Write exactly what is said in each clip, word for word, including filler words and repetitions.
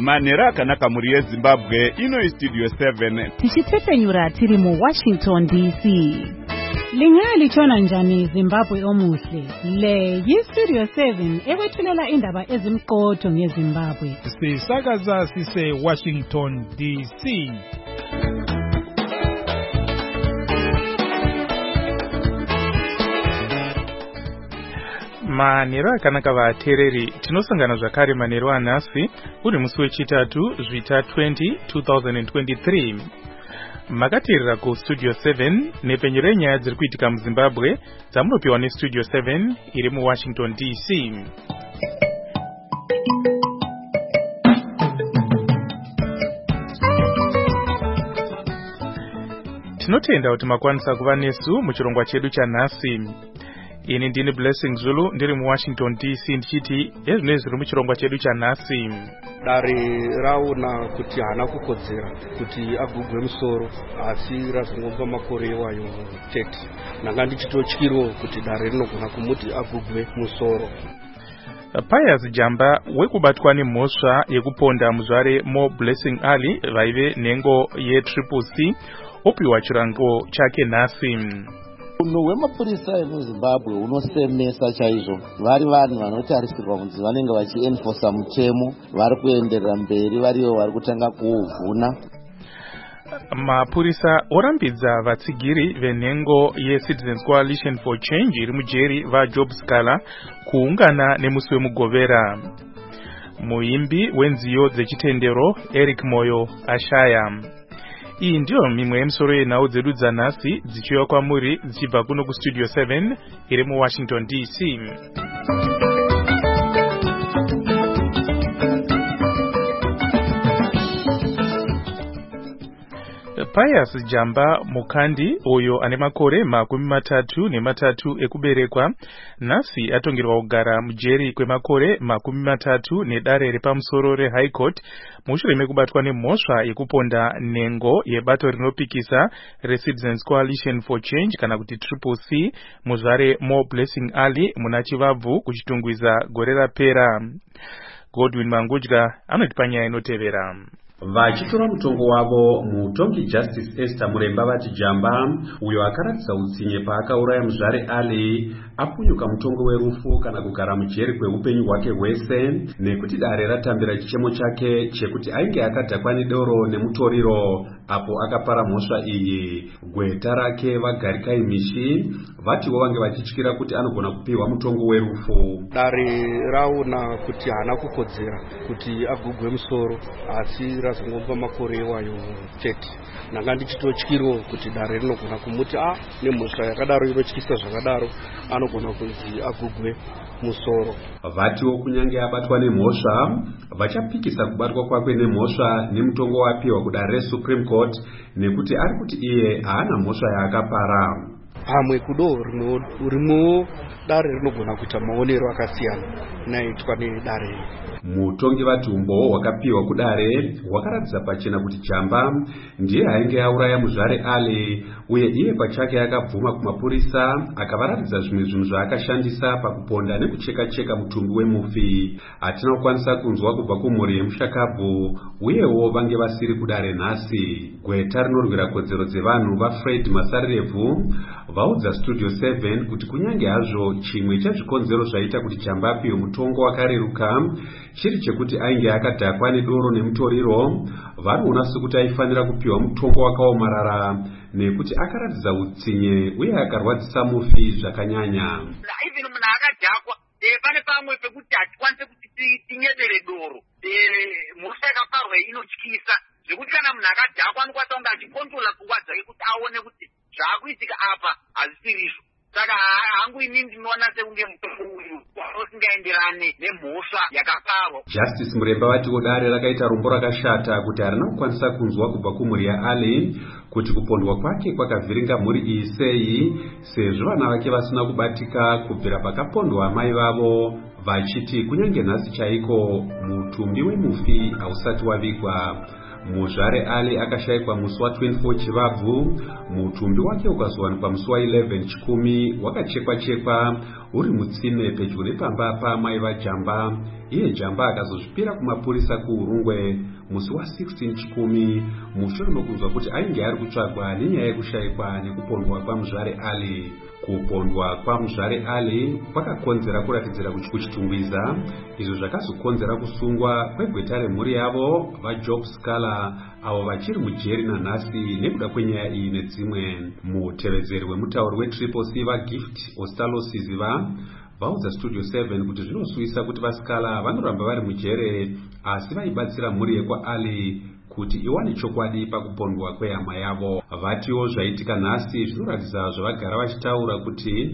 Manera kanaka muri Zimbabwe ino Studio seven. Tichitepenyura tiri mu Washington D C. Lingali chona njani Zimbabwe omuhle. Le yi Studio seven ewethulela indaba ezimqotho ngeZimbabwe. Sisakaza sise Washington D C. Manero akanaka vateereri tinosangana zvakare manero anhasi uri musi wechitatu zvita twenty twenty twenty-three. Makateerera ku Studio seven nepenyu renyaya dziri kuitika muZimbabwe dzamunopiwa neStudio seven iri muWashington D C. Tinotenda kuti makwanisa kuva nesu muchirongwa chedu chanhasi. Ini ndini Blessing Zulu ndiri muWashington D C ndichiti ezvinezvi zviri muchirongwa chedu chanhasi. Dare raona kuti hana kukodzera kuti agugwe musoro asi razongomba makore iwayo thirty. Nanga ndichitotyiro kuti dare rinogona kumuti agugwe musoro. Pius Jamba wekubatwa nemhosva yekuponda muzvare Mo Blessing Ali vaive nhengo yetriple C opiwa chirango chake nhasi. Uno wemapurisa emuZimbabwe unosemesa chaizvo. Vari vanhu vanotarisirwa kunzi vanenge vachienforsa mutemo, vari kuenderera mberi, variyo vari kutanga kuuvhuna. Mapurisa orambidza vatsigiri venhengo yeCitizens Coalition for Change iri mujeri vaJob Scala kuungana nemusi wemugovera. Muimbi wenziyo dzechitendero Eric Moyo ashaya. Iyi ndiyo mimwe yemisoro yenhau dzedu dzanhasi dzichiuya kwamuri dzichibva kuno kuStudio seven iri muWashington D C. Pius Jamba Mukandi uyo ane makore makumi matatu nematatu ekuberekwa nhasi atongerwa kugara mujeri kwemakore makumi matatu nedare repamusoro reHigh Court mushure mekubatwa nemhosva yekuponda nhengo yebato rinopikisa reCitizens Coalition for Change kana kuti triple C muzvare Mo Blessing Ali muna chivabvu kuchitungwiza gore rapera. Godwin Mangudya anoti panyaya inotevera. Vachitora mutongo wavo mutongi Justice Esther Muremba vati Jamba uyo akaratidza utsinye paakauraya muzvare Ali apunyuka mutongo werufu kana kugara mujeri kweupenyu hwake hwese nekuti dare ratambira chichemo chake chekuti ainge akadhakwa nedoro nemutoriro apo akapara mhosva iyi. Gweta rake Vagarikai Mishi vatiwo vange vachityira kuti anogona kupiwa mutongo werufu. Dare raona kuti hana kukodzera kuti agugwe musoro asi razongomba makore iwayo thirty. Nanga ndichitotyiro kuti dare rinogona kumuti ah nemhosva yakadaro inotyisa zvakadaro anogona kunzi agugwe musoro. Vatiwo kunyange abatwa nemhosva vachapikisa kubatwa kwake nemhosva nemutongo wapiwa kudare reSupreme Court nekuti ari kuti iye haana mhosva yaakapara. Pamwe kudo rimwewo dare rinogona kuita maonero akasiyana naitwa nedare. Mutongi vatumbo wakapiwa kudare wakaratidza pachena kuti Jamba ndiye hainge auraya muzvare Ali uye iye pachake akabvuma kumapurisa akavaratidza zvimwe zvinhu zvaakashandisa pakuponda nekucheka-cheka mutumbi wemufi. Hatina kukwanisa kunzwa kubva kumhuri yemushakabvu uyewo vange vasiri kudare nhasi. Gweta rinorwira kodzero dzevanhu vaFred Masarirevhu vaudza Studio seven kuti kunyange hazvo chimwe chezvikonzero zvaita kuti Jamba apiwe mutongo wakareruka chiri chekuti ainge akadhakwa nedoro nemutoriro, vanoona sekuti aifanira kupiwa mutongo wakaomarara nekuti akaratidza utsinye uye akarwadzisa mufi zvakanyanya. Even munhu akadhakwa pane pamwe pekuti hatikwanise kuti tinyedere doro mhosva yakaparwa inotyisa zvekuti kana munhu akadhakwa anokwanisa kunge achikontrola pfungwa dzake kuti aone kuti zvaakuitika apa hazisirizvo. Saka hangu ini ndinoona sekunge mutongo uyu usingaenderane nemhosva yakaparwa. Justice Muremba vatiwo dare rakaita rombo rakashata kuti harina kukwanisa kunzwa kubva kumhuri yaAli kuti kupondwa kwake kwakavhiringa mhuri iyi sei sezvo vana vake vasina kubatika kubvira pakapondwa amai vavo vachiti kunyange nhasi chaiko mutumbi wemufi hausati wavigwa. Muzvare Ali akashayikwa musi wa twenty-four Chivabvu, mutumbi wake ukazowanikwa musi wa eleven Chikumi wakachekwa-chekwa uri mutsime pedyo nepamba paamai vaJamba. Iye Jamba akazozvipira kumapurisa kuUrungwe musi wa sixteen Chikumi mushure mekunzwa kuti ainge ari kutsvagwa nenyaya yekushayikwa nekupondwa kwaMuzvare Ali. Kupondwa kwaMuzvare Ali kwakakonzera kuratidzira kuchitungwiza, izvo zvakazokonzera kusungwa kwegweta remhuri yavo vaJob Scala avo vachiri mujeri nanhasi nekuda kwenyaya iyi nedzimwe. Mutevedzeri wemutauri weTriple C vaGift Ostalosiziva vaudza Studio seven kuti zvinosuvisa kuti vaScala vanoramba vari mujere asi vaibatsira mhuri yekwaAli kuti iwane chokwadi pakupondwa kwehama yavo. Vatiwo zvaitika nhasi zvinoratidza zvavagara vachitaura kuti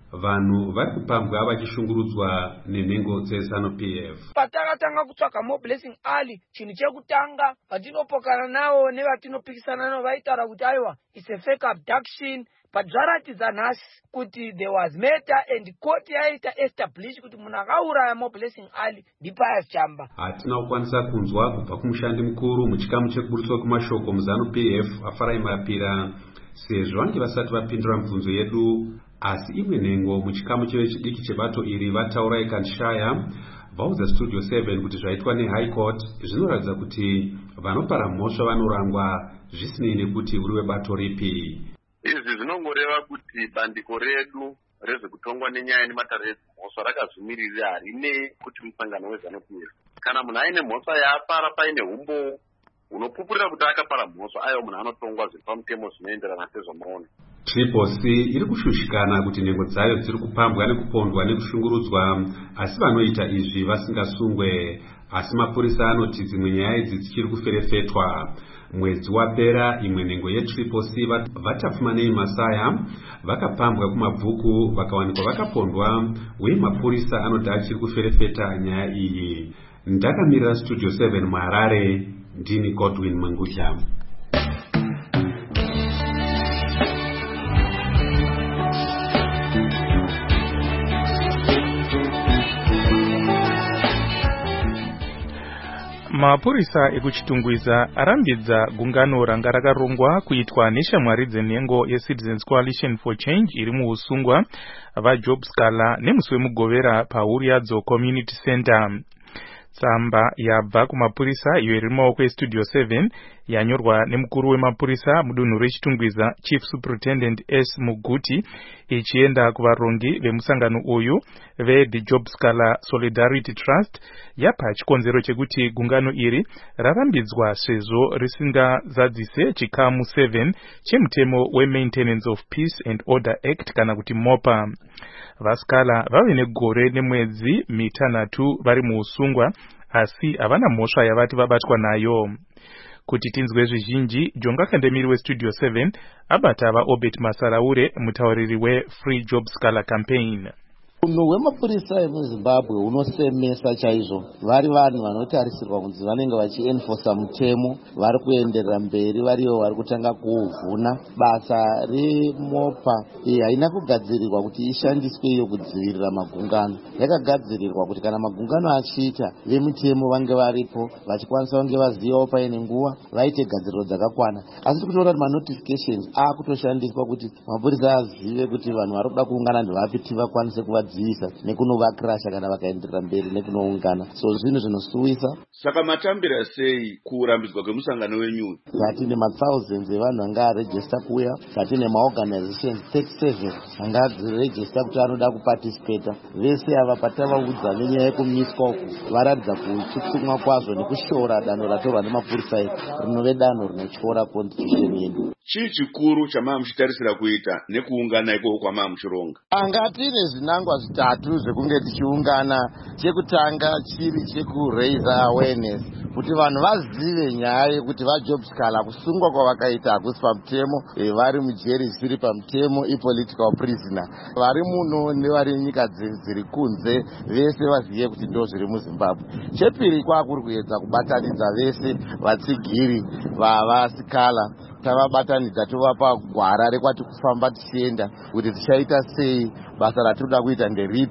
vanhu vari kupambwa vachishungurudzwa nenhengo dzeZANU-P F. Patakatanga kutsvaka More Blessing Ali, chinhu chekutanga patinopokana navo nevatinopikisana navo vaitaura kuti aiwa it's a fake abduction. But zvaratidza nhasi kuti there was murder and court yaita establish kuti munhu akauraya More Blessing Ali ndiPius Jamba. Hatina kukwanisa kunzwa kubva kumushandi mukuru muchikamu chekuburutswa kumashoko muZANU-P F Afarai Marapira sezvo vange vasati vapindura mibvunzo yedu, asi imwe nhengo muchikamu chevechidiki chebato iri vataura ikanshaya vaudza Studio seven kuti zvaitwa neHigh Court zvinoratidza kuti vanopara mhosva vanorangwa zvisinei nekuti uri webato ripi. Izvi zvinongoreva kuti bandiko redu rezvekutongwa nenyaya nematare mhosva rakazvimirira harine kuti musangano weZANU-P F. Kana munhu aine mhosva yaapara paine umbo unopupurira kuti akapara mhosva, aiwa munhu anotongwa zviri pamutemo zvinoenderana sezvamuona. Triple C iri kushushikana kuti nhengo dzayo dziri kupambwa nekupondwa nekushungurudzwa asi vanoita izvi vasingasungwe, asi mapurisa anoti dzimwe nyaya idzi dzichiri kuferefetwa. Mwedzi wapera imwe nhengo yeTriple C Vatafumanei Masaya vakapambwa kumabvuku vakawanikwa vakapondwa uye mapurisa anoti achiri kuferefeta nyaya iyi. Ndakamirira Studio seven muHarare, ndini Godwin Mangudya. Mapurisa ekuchitungwiza arambidza gungano ranga rakarongwa kuitwa neshamwari dzenhengo yeCitizens Coalition for Change iri muusungwa vaJob Scala nemusi wemugovera paHuriadzo Community Center. Tsamba yabva kumapurisa iyo iri mumaoko eStudio seven yanyorwa nemukuru wemapurisa mudunhu rechitungwiza Chief Superintendent S Muguti ichienda kuvarongi vemusangano uyu veThe Job Scala Solidarity Trust yapa chikonzero chekuti gungano iri rarambidzwa sezvo risingazadzise chikamu seven chemutemo weMaintenance of Peace and Order Act kana kuti MOPA. VaScala vave negore nemwedzi mitanhatu vari muusungwa asi havana mhosva yavati vabatwa nayo. Kuti tinzwe zvizhinji, Jonga Kandemiri weStudio seven abata vaObert Masaraure, mutauriri weFree Job Scala Campaign. Unhu hwemapurisa emuZimbabwe hunosemesa chaizvo. Vari vanhu vanotarisirwa kunzi vanenge vachienforsa mutemo, vari kuenderera mberi, variyo vari kutanga kuuvhuna. Basa reMOPA haina kugadzirirwa kuti ishandiswe iyo kudzivirira magungano. Yakagadzirirwa kuti kana magungano achiita, vemutemo vange varipo, vachikwanisa vange vazivawo paine nguva, vaite gadziriro dzakakwana. Asi tikutora kuti manotifications akutoshandiswa kuti mapurisa azive kuti vanhu vari kuda kuungana ndevapi tivakwanise kuva nekunovakrasha kana vakaenderera mberi nekunoungana. So zvinhu zvinosuwisa. Saka matambira sei kurambidzwa kwemusangano wenyu? Tatine mathousands evanhu anga aregister kuya, tatine maorganizations thirty-seven anga aregister kuti anoda kuparticipate. Vese ava patavaudza nenyaya yekumiswa uku varatidza kuchuchumwa kwazvo nekushora danho ratorwa nemapurisa rinove danho rinotyora constitution yedu. Chii chikuru chamaa muchitarisira kuita nekuungana ikoko kwamaa muchironga? Anga tine zvinangwa zvitatu zvekunge tichiungana. Chekutanga chiri chekuraise awareness kuti vanhu vazive nyaya yekuti vaJob Scala kusungwa kwavakaita hakusi pamutemo, vari mujeri zvisiri pamutemo, ipolitical prisoner. Vari muno nevari nyika dziri kunze vese vazive kuti ndo zviri muZimbabwe. Chepiri kwakuri kuedza kubatanidza vese vatsigiri vavaScala, tavabatanidza tovapa gwara rekwati kufamba tichienda kuti tichaita sei, basa ratinoda kuita nderipi,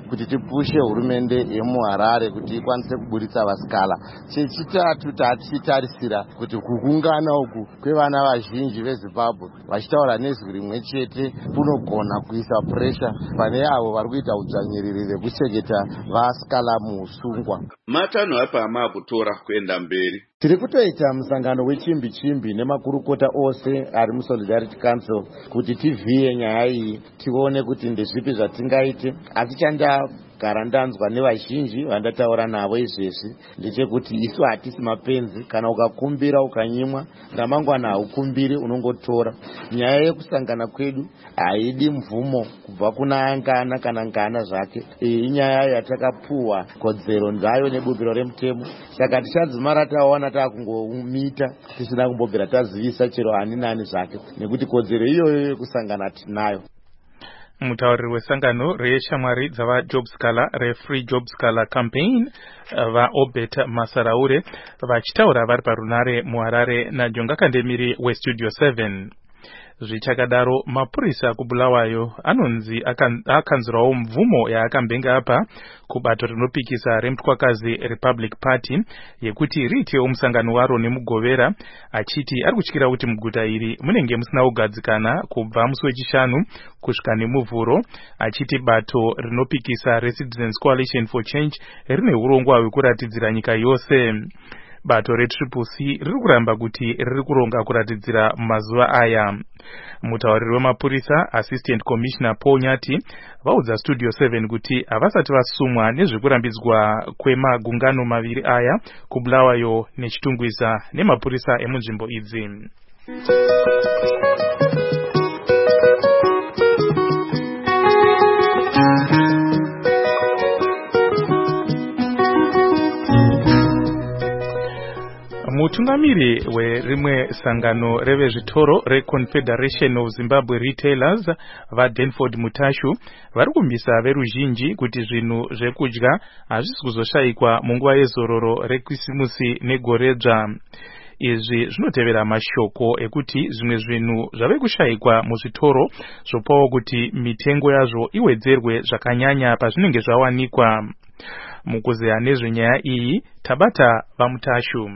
kuti tipushe hurumende yemuHarare kuti ikwanise kuburitsa vasikala. Chechitatu tatichitarisira kuti kukungana uku kwevana vazhinji veZimbabwe vachitaura nezwi rimwe chete kunogona kuisa pressure pane avo vari kuita udzvanyiriri rekuchengeta vasikala muusungwa. Matanho apa amakutora kuenda mberi. Tiri kutoita musangano wechimbi chimbi nemakurukota ose ari muSolidarity Council kuti tivhiye nyaya iyi tione kuti ndezvipi zvatingaite. Asi chandagara ndanzwa nevazhinji vandataura navo izvezvi ndechekuti isu hatisi mapenzi. Kana ukakumbira ukanyimwa ramangwana haukumbiri unongotora. Nyaya yekusangana kwedu haidi mvumo kubva kuna ngana kana ngana zvake. Iyi inyaya yatakapuwa kodzero ndayo nebubiro remutemo. Saka tichadzimara taona takungomita tisina kumbobvira tazivisa chero ani nani zvake nekuti kodzero iyoyo yekusangana tinayo. Mutauriri wesangano reshamwari dzava-Job Scholar re-Free Job Scholar Campaign vaObet Masaraure vachitaura vari parunare muHarare naJonga Kandemiri weStudio seven. Zvichakadaro mapurisa kuBulawayo anonzi akanzwirawo mvumo yaakambenga apa kubato rinopikisa remutwakazi Republic Party yekuti riitewo musangano waro nemugovera, achiti ari kutyira kuti muguta iri munenge musina kugadzikana kubva musi wechishanu kusvika nemuvhuro, achiti bato rinopikisa reCitizens Coalition for Change rine urongwa hwekuratidzira nyika yose. Bato reTriple C riri kuramba kuti riri kuronga kuratidzira mazuva aya. Mutauriri wemapurisa Assistant Commissioner Paul Nyati vaudza Studio seven kuti havasati vasumwa nezvekurambidzwa kwemagungano maviri aya kuBulawayo neChitungwiza nemapurisa emunzvimbo idzi. Mutungamiri werimwe sangano revezvitoro reConfederation of Zimbabwe Retailers vaDenford Mutashu vari kumbisa veruzhinji kuti zvinhu zvekudya hazvisi kuzoshayikwa munguva yezororo reKrisimusi negoredzva. Izvi zvinotevera mashoko ekuti zvimwe zvinhu zvave kushayikwa muzvitoro zvopawo kuti mitengo yazvo iwedzerwe zvakanyanya pazvinenge zvawanikwa. Mukuzeya nezvenyaya iyi tabata vaMutashu.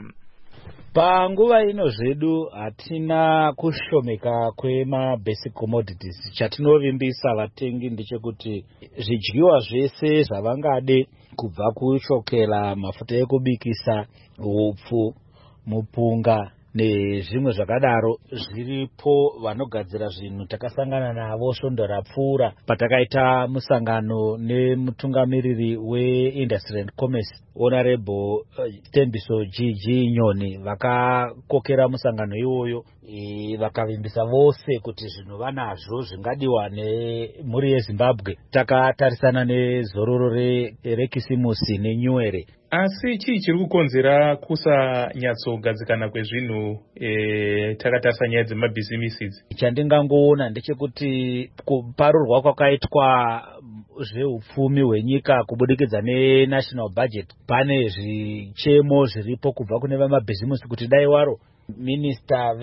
Panguva ino zvedu hatina kushomeka kwema basic commodities. Chatinovimbisa vatengi ndechekuti zvidyiwa zvese zvavangade kubva kuchokera mafuta ekubikisa, upfu, mupunga nezvimwe zvakadaro zviripo. Vanogadzira zvinhu takasangana navo svondo rapfuura patakaita musangano nemutungamiriri weIndustry and Commerce Honorable Tembiso G G Nyoni, vakakokera musangano iwoyo e, vakavimbisa vose kuti zvinhu vanazvo zvingadiwa nemhuri yeZimbabwe takatarisana nezororo reKrisimusi neNyuere. Asi chii chiri kukonzera kusanyatsogadzikana kwezvinhu e, takatarisa nyaya dzemabhizimisi idzi? Chandingangoona ndechekuti kuparurwa kwakaitwa zveupfumi hwenyika kubudikidza nenational budget, pane zvichemo zviripo kubva kune vamabhizimisi kuti dai waro Minister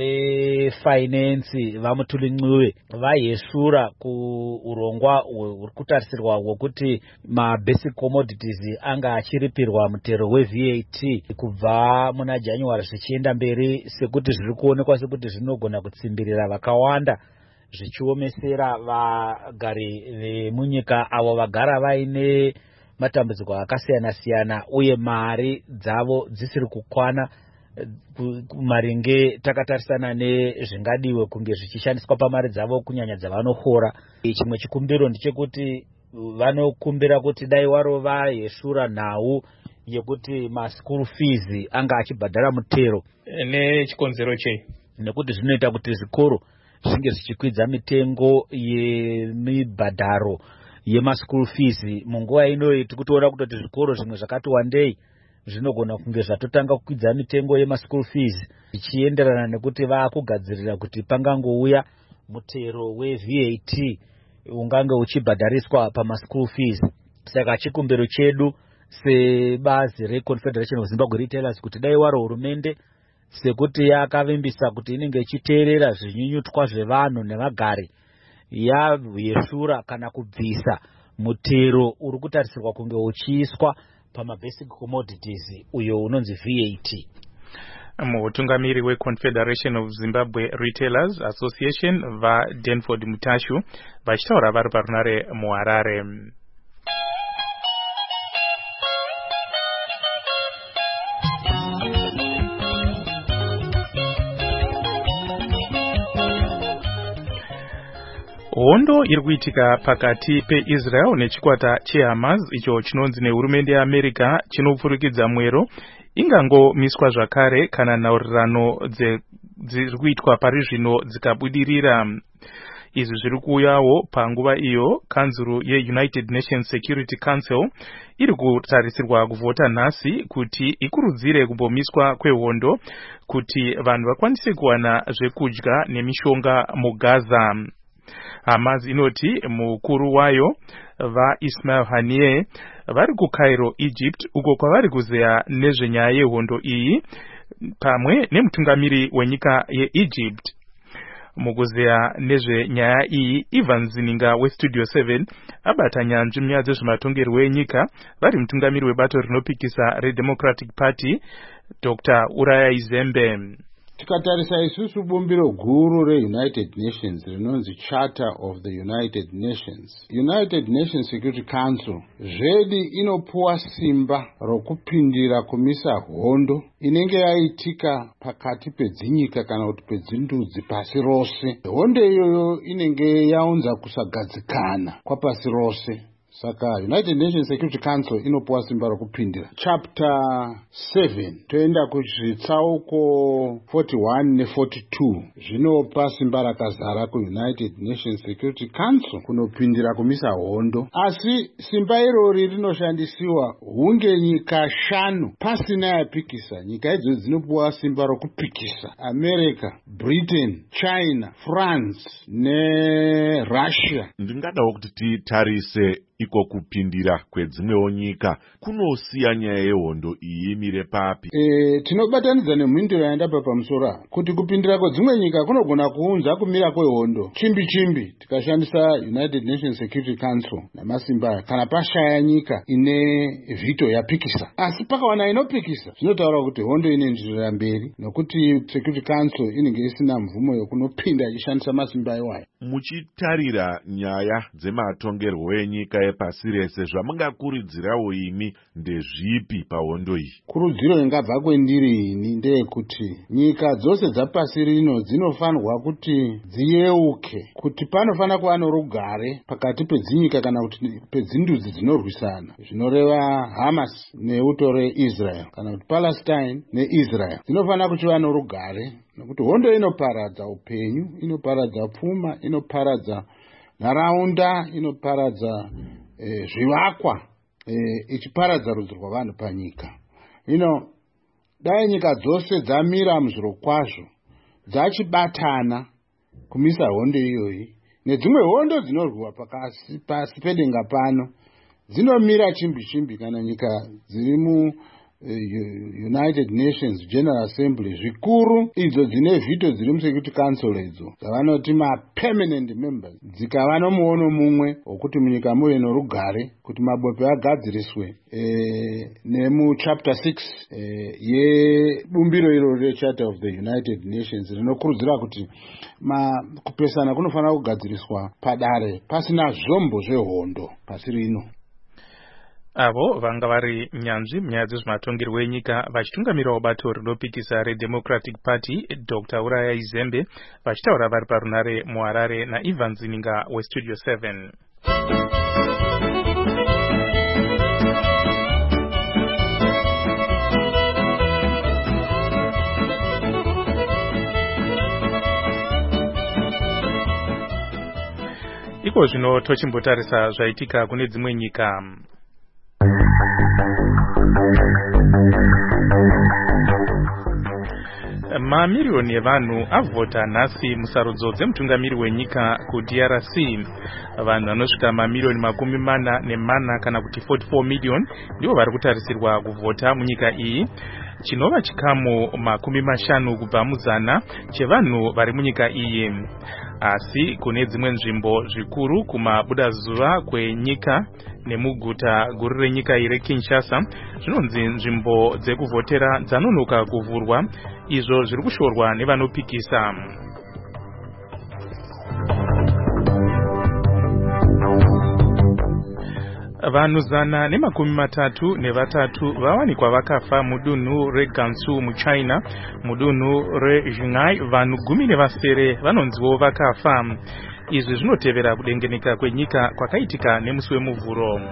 veFinance vaMutuli Ncube vayeshura kuurongwa huri kutarisirwa hwekuti mabasic commodities anga achiripirwa mutero weV A T kubva muna January zvichienda mberi, sekuti zviri kuonekwa sekuti zvinogona kutsimbirira vakawanda zvichiomesera vagari vemunyika avo vagara vaine matambudziko akasiyana siyana uye mari dzavo dzisiri kukwana maringe takatarisana nezvingadiwe kunge zvichishandiswa pamari dzavo kunyanya dzavanohora. Chimwe chikumbiro ndechekuti vanokumbira kuti dai waro vayeshura nhau yekuti maschool fees anga achibhadhara mutero. Nechikonzero chei? Nekuti zvinoita kuti zvikoro zvinge zvichikwidza mitengo yemibhadharo yemaschool fees. Munguva ino tikutoona kuti zvikoro zvimwe zvakati wandei zvinogona kunge zvatotanga kukwidza mitengo yemaschool fees zvichienderana nekuti vaakugadzirira kuti pangangouya mutero weV A T ungange uchibhadhariswa pamaschool fees. Saka chikumbiro chedu sebazi reConfederation of Zimbabwe Retailers kuti dai waro hurumende sekuti yakavimbisa kuti inenge ichiteerera zvinyunyutwa zvevanhu nevagari yayeshura kana kubvisa mutero uri kutarisirwa kunge uchiiswa pamabasic commodities uyo unonzi V A T. Mutungamiri weConfederation of Zimbabwe Retailers Association vaDenford Mutashu vachitaura vari parunare muHarare. Hondo iri kuitika pakati peIsrael nechikwata cheHamas icho chinonzi nehurumende yeAmerica chinopfurikidza mwero ingangomiswa zvakare kana nhaurirano dziri kuitwa pari zvino dzikabudirira. Izvi zviri kuuyawo panguva iyo kanzuru yeUnited Nations Security Council iri kutarisirwa kuvhota nhasi kuti ikurudzire kumbomiswa kwehondo kuti vanhu vakwanise kuwana zvekudya nemishonga muGaza. Hamas inoti mukuru wayo vaIsmail Haniyeh vari kuCairo, Egypt, uko kwavari kuzeya nezvenyaya yehondo iyi pamwe nemutungamiri wenyika yeEgypt. Mukuzeya nezvenyaya iyi, Ivan Zininga weStudio seven abata nyanzvi munyaya dzezvematongerwo enyika vari mutungamiri webato rinopikisa reDemocratic Party Doctor Uraya Izembe. Tikatarisa isusu bumbiro guru reUnited Nations rinonzi Charter of the United Nations, United Nations Security Council zvedi inopuwa simba rokupindira kumisa hondo inenge yaitika pakati pedzinyika kana kuti pedzindudzi pasi rose. Hondo iyoyo inenge yaunza kusagadzikana kwapasi rose. Saka United Nations Security Council inopuwa simba rokupindira. Chapter seven toenda kuzvitsauko forty-one ne forty-two zvinopa simba rakazara kuUnited Nations Security Council kunopindira kumisa hondo. Asi simba irori rinoshandisiwa hunge nyika shanu pasina yapikisa. Nyika idzo dzinopuwa simba rokupikisa: America, Britain, China, France neRussia. Ndingadawo kuti titarise iko kupindira kwedzimwewo nyika kunosiya nyaya yehondo iyi imire papi. E, tinobatanidza nemhinduro yandapa pamusoro kuti kupindira kwedzimwe nyika kunogona kuunza kumira kwehondo chimbi chimbi tikashandisa United Nations Security Council namasimba kana pashaya nyika ine vito yapikisa. Asi pakawana inopikisa zvinotaura kuti hondo inendirira mberi nokuti Security Council inenge isina mvumo yokunopinda ichishandisa masimba iwayo. Muchitarira nyaya dzematongerwo enyika yepasi rese zvamungakuridzirawo imi ndezvipi pahondo iyi? Kurudziro ingabva kwendiri ini ndeyekuti nyika dzose dzapasi rino dzinofanirwa kuti dziyeuke, kuti panofanira kuva norugare pakati pedzinyika kana kuti pedzindudzi dzinorwisana, zvinoreva Hamas neutore Israel kana kuti Palestine neIsrael. Dzinofanira kuchiva norugare nokuti hondo inoparadza upenyu, inoparadza pfuma, inoparadza nharaunda, inoparadza eh, zvivakwa, eh, ichiparadza rudzi rwavanhu panyika. Ino dai nyika dzose dzamira muzviro kwazvo dzachibatana kumisa hondo iyoyi, nedzimwe hondo dzinorwiwa pakasi pasi pedenga pano dzinomira chimbi chimbi kana nyika dziri mu United Nations General Assembly zvikuru idzo dzine vito dziri muSecurity Council idzo dzavanoti ma-permanent members dzikava nomuono mumwe wokuti munyika muve norugare, kuti mabope agadziriswe e, nemuchapter six e, yebumbiro iro reCharter of the United Nations rinokurudzira kuti kupesana kunofanira kugadziriswa padare pasina zvombo zvehondo pasi rino. Avo vanga vari nyanzvi munyaya dzezvematongerwo enyika vachitungamirawo bato rinopikisa reDemocratic Party Doctor Uraya Izembe vachitaura vari parunare muHarare naIvan Zininga weStudio seven. Iko zvino tochimbotarisa zvaitika kune dzimwe nyika. Mamiliyoni evanhu avhota nhasi musarudzo dzemutungamiri wenyika kuD R C. Vanhu vanosvika mamiliyoni makumi mana nemana kana kuti forty-four million ndivo vari kutarisirwa kuvhota munyika iyi, chinova chikamu makumi mashanu kubva muzana chevanhu vari munyika iyi. asi kune dzimwe nzvimbo zvikuru kumabudazuva kwenyika nemuguta guru renyika ire Kinshasa zvinonzi nzvimbo dzekuvhotera dzanonoka kuvhurwa, izvo zviri kushorwa nevanopikisa. Vanhu zana nemakumi matatu nevatatu vawanikwa vakafa mudunhu reGansu muChina. Mudunhu reJinghai vanhu gumi nevasere vanonziwo vakafa. Izvi zvinotevera kudengenyeka kwenyika kwakaitika nemusi wemuvhuro.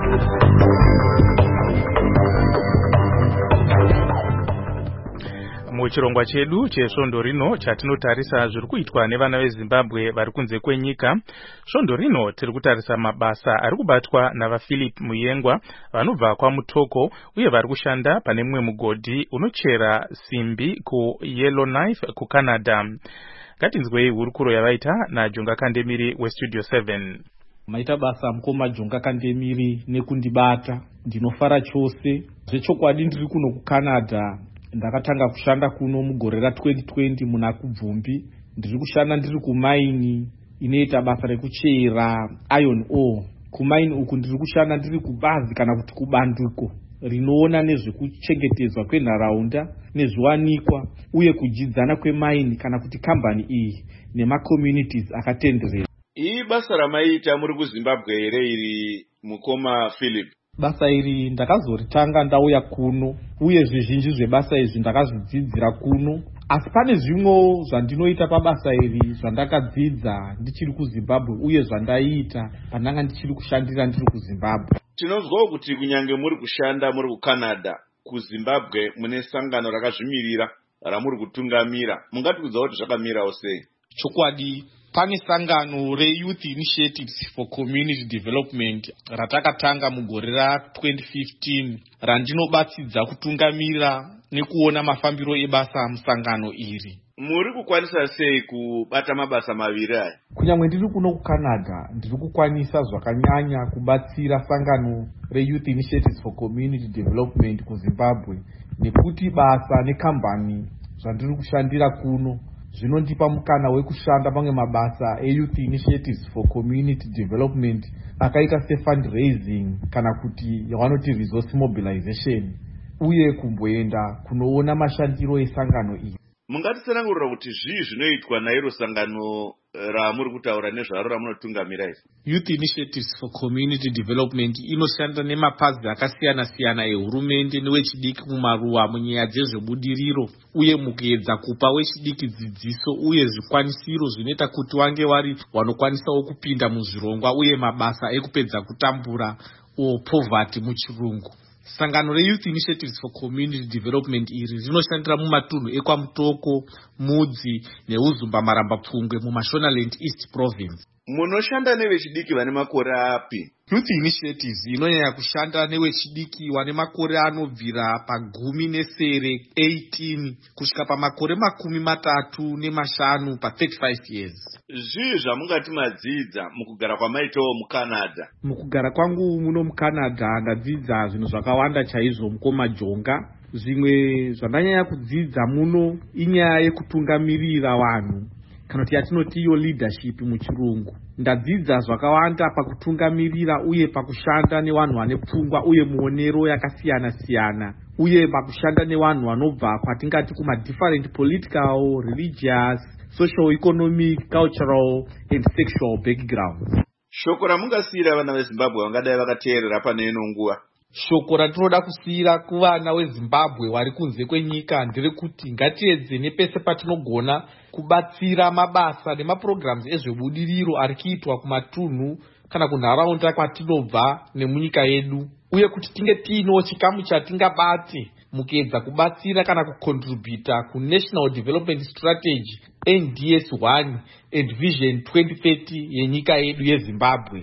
Muchirongwa chedu chesvondo rino chatinotarisa zviri kuitwa nevana veZimbabwe vari kunze kwenyika. Svondo rino tiri kutarisa mabasa ari kubatwa navaPhilip Muyengwa vanobva kwaMutoko uye vari kushanda pane mumwe mugodhi unochera simbi kuYellowknife kuCanada. Ngatinzwei hurukuro yavaita naJonga Kandemiri weStudio seven. Maita basa mukoma Jonga Kandemiri nekundibata. Ndinofara chose. Zvechokwadi ndiri kuno kuCanada. Ndakatanga kushanda kuno mugore ra twenty twenty muna kubvumbi. Ndiri kushanda ndiri kumaini inoita basa rekuchera iron ore. Kumaini uku ndiri kushanda ndiri kubazi kana kuti kubanduko rinoona nezvekuchengetedzwa kwenharaunda nezviwanikwa uye kujidzana kwemaini kana kuti kambani iyi nemacommunities akatenderera. Iyi basa ramaita muri kuZimbabwe here iri mukoma Philip? Basa iri ndakazoritanga ndauya kuno uye zvizhinji zvebasa izvi ndakazvidzidzira kuno, asi pane zvimwe zvandinoita pabasa iri zvandakadzidza ndichiri kuZimbabwe uye zvandaita pandanga ndichiri kushandira ndiri kuZimbabwe. Tinozwawo kuti kunyange muri kushanda muri kuCanada, kuZimbabwe mune sangano rakazvimirira ramuri kutungamira. Mungatikudza kuti zvakamirawo sei? Chokwadi pane sangano reYouth Initiatives for Community Development ratakatanga mugore ra twenty fifteen randinobatsidza kutungamira nekuona mafambiro ebasa musangano iri. Muri kukwanisa sei kubata mabasa maviri aya? Kunyangwe ndiri kuno kuCanada ndiri kukwanisa zvakanyanya kubatsira sangano reYouth Initiatives for Community Development kuZimbabwe nekuti basa nekambani zvandiri kushandira kuno zvinondipa mukana wekushanda pamwe mabasa eYouth Initiatives for Community Development akaita sefundraising kana kuti yavanoti resource mobilization uye kumboenda kunoona mashandiro esangano iyi. Mungatitsanangurira kuti zvii zvinoitwa nairo sangano ramuri kutaura nezvaro ramunotungamira isi? Youth Initiatives for Community Development inoshanda nemapazi akasiyana siyana ehurumende newechidiki mumaruwa munyaya dzezvebudiriro uye mukuedza kupa wechidiki dzidziso uye zvikwanisiro zvinoita kuti wange wari wanokwanisawo kupinda muzvirongwa uye mabasa ekupedza kutambura o poverty muchirungu. Sangano reYouth Initiatives for Community Development iri rinoshandira mumatunhu ekwaMutoko, Mudzi neUzumba Maramba Pfungwe muMashonaland East Province. Munoshanda nevechidiki vane makore api? Youth Initiatives inonyanya kushanda nevechidiki vane makore anobvira pagumi nesere eighteen kusvika pamakore makumi matatu nemashanu pa thirty-five years. Zvii zvamungati madzidza mukugara kwamaitawo muCanada? Mukugara kwangu muno muCanada ndadzidza zvinhu zvakawanda chaizvo mukoma Jonga. Zvimwe zvandanyanya kudzidza muno inyaya yekutungamirira vanhu kana kuti yatinoti iyo leadership muchirungu. Ndadzidza zvakawanda pakutungamirira uye pakushanda nevanhu vane pfungwa uye muonero yakasiyana siyana uye pakushanda nevanhu vanobva kwatingati kuma different political, religious, social, economic, cultural and sexual backgrounds. Shoko ramungasiyira vana veZimbabwe vangadai vakateerera pane ino nguva? Shoko ratinoda kusiyira kuvana veZimbabwe vari kunze kwenyika nderekuti ngatiedze nepese patinogona kubatsira mabasa nemaprograms ezvebudiriro ari kuitwa kumatunhu kana kunharaunda kwatinobva nemunyika yedu uye kuti tinge tiinowo chikamu chatingabate mukuedza kubatsira kana kucontributa kuNational Development Strategy N D S one and Vision twenty thirty yenyika yedu yeZimbabwe.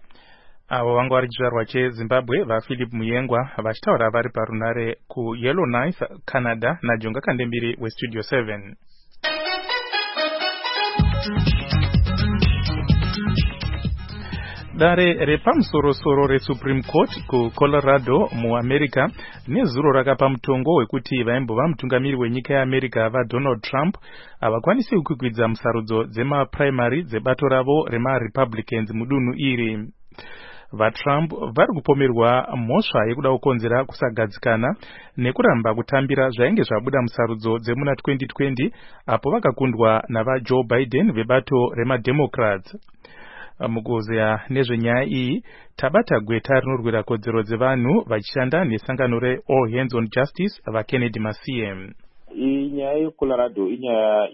Avo vanga vari chizvarwa cheZimbabwe vaPhilip Muyengwa vachitaura vari parunare kuYellowknife Canada naJonga Kandemiri weStudio seven. Dare repamusorosoro reSupreme Court kuColorado muAmerica nezuro rakapa mutongo wekuti vaimbova mutungamiri wenyika yeAmerica vaDonald Trump havakwanisi kukwidza musarudzo dzemaprimary dzebato ravo remaRepublicans mudunhu iri. VaTrump vari kupomerwa mhosva yekuda kukonzera kusagadzikana nekuramba kutambira zvainge zvabuda musarudzo dzemuna twenty twenty apo vakakundwa navaJoe Biden vebato remademocrats. Mukuzeya nezvenyaya iyi tabata gweta rinorwira kodzero dzevanhu vachishanda nesangano reAll Hands on Justice vaKennedy Masiye. Inyaya yeColorado inyaya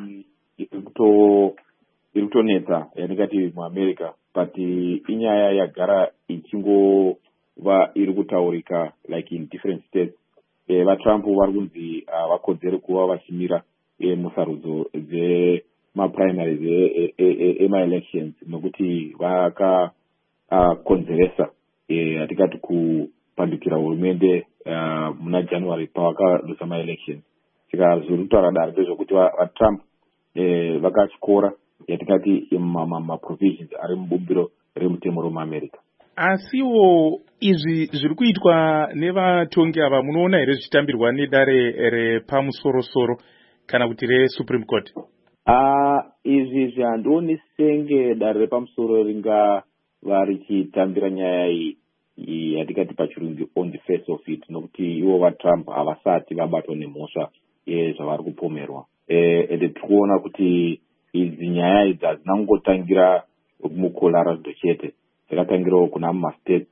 iri kutonetsa yatingati muAmerica, but inyaya yagara ichingova iri kutaurika like in different states. E, vaTrump vari kunzi vakodzere kuva vachimira e, musarudzo dze maprimaries ema-elections nokuti vakakonzeresa hatikati kupandukira hurumende muna January pavakadusa ma-elections. Saka zviri kutaura dare ndezvokuti vaTrump vakatyora yatikati ma-provisions ari mubumbiro remutemo romuAmerica. Asiwo izvi zviri kuitwa nevatongi ava munoona here zvichitambirwa nedare repamusorosoro kana kuti reSupreme Court? Ah, izvi zvandioni senge dare repamusoro ringava richitambira nyaya iyi yatikati pachirungu on the face of it, nokuti ivo vaTrump havasati vabatwa nemhosva zvavari kupomerwa. Ende tikuona kuti idzi nyaya idzi hadzina kungotangira muColorado chete, dzakatangirawo kuna mumastates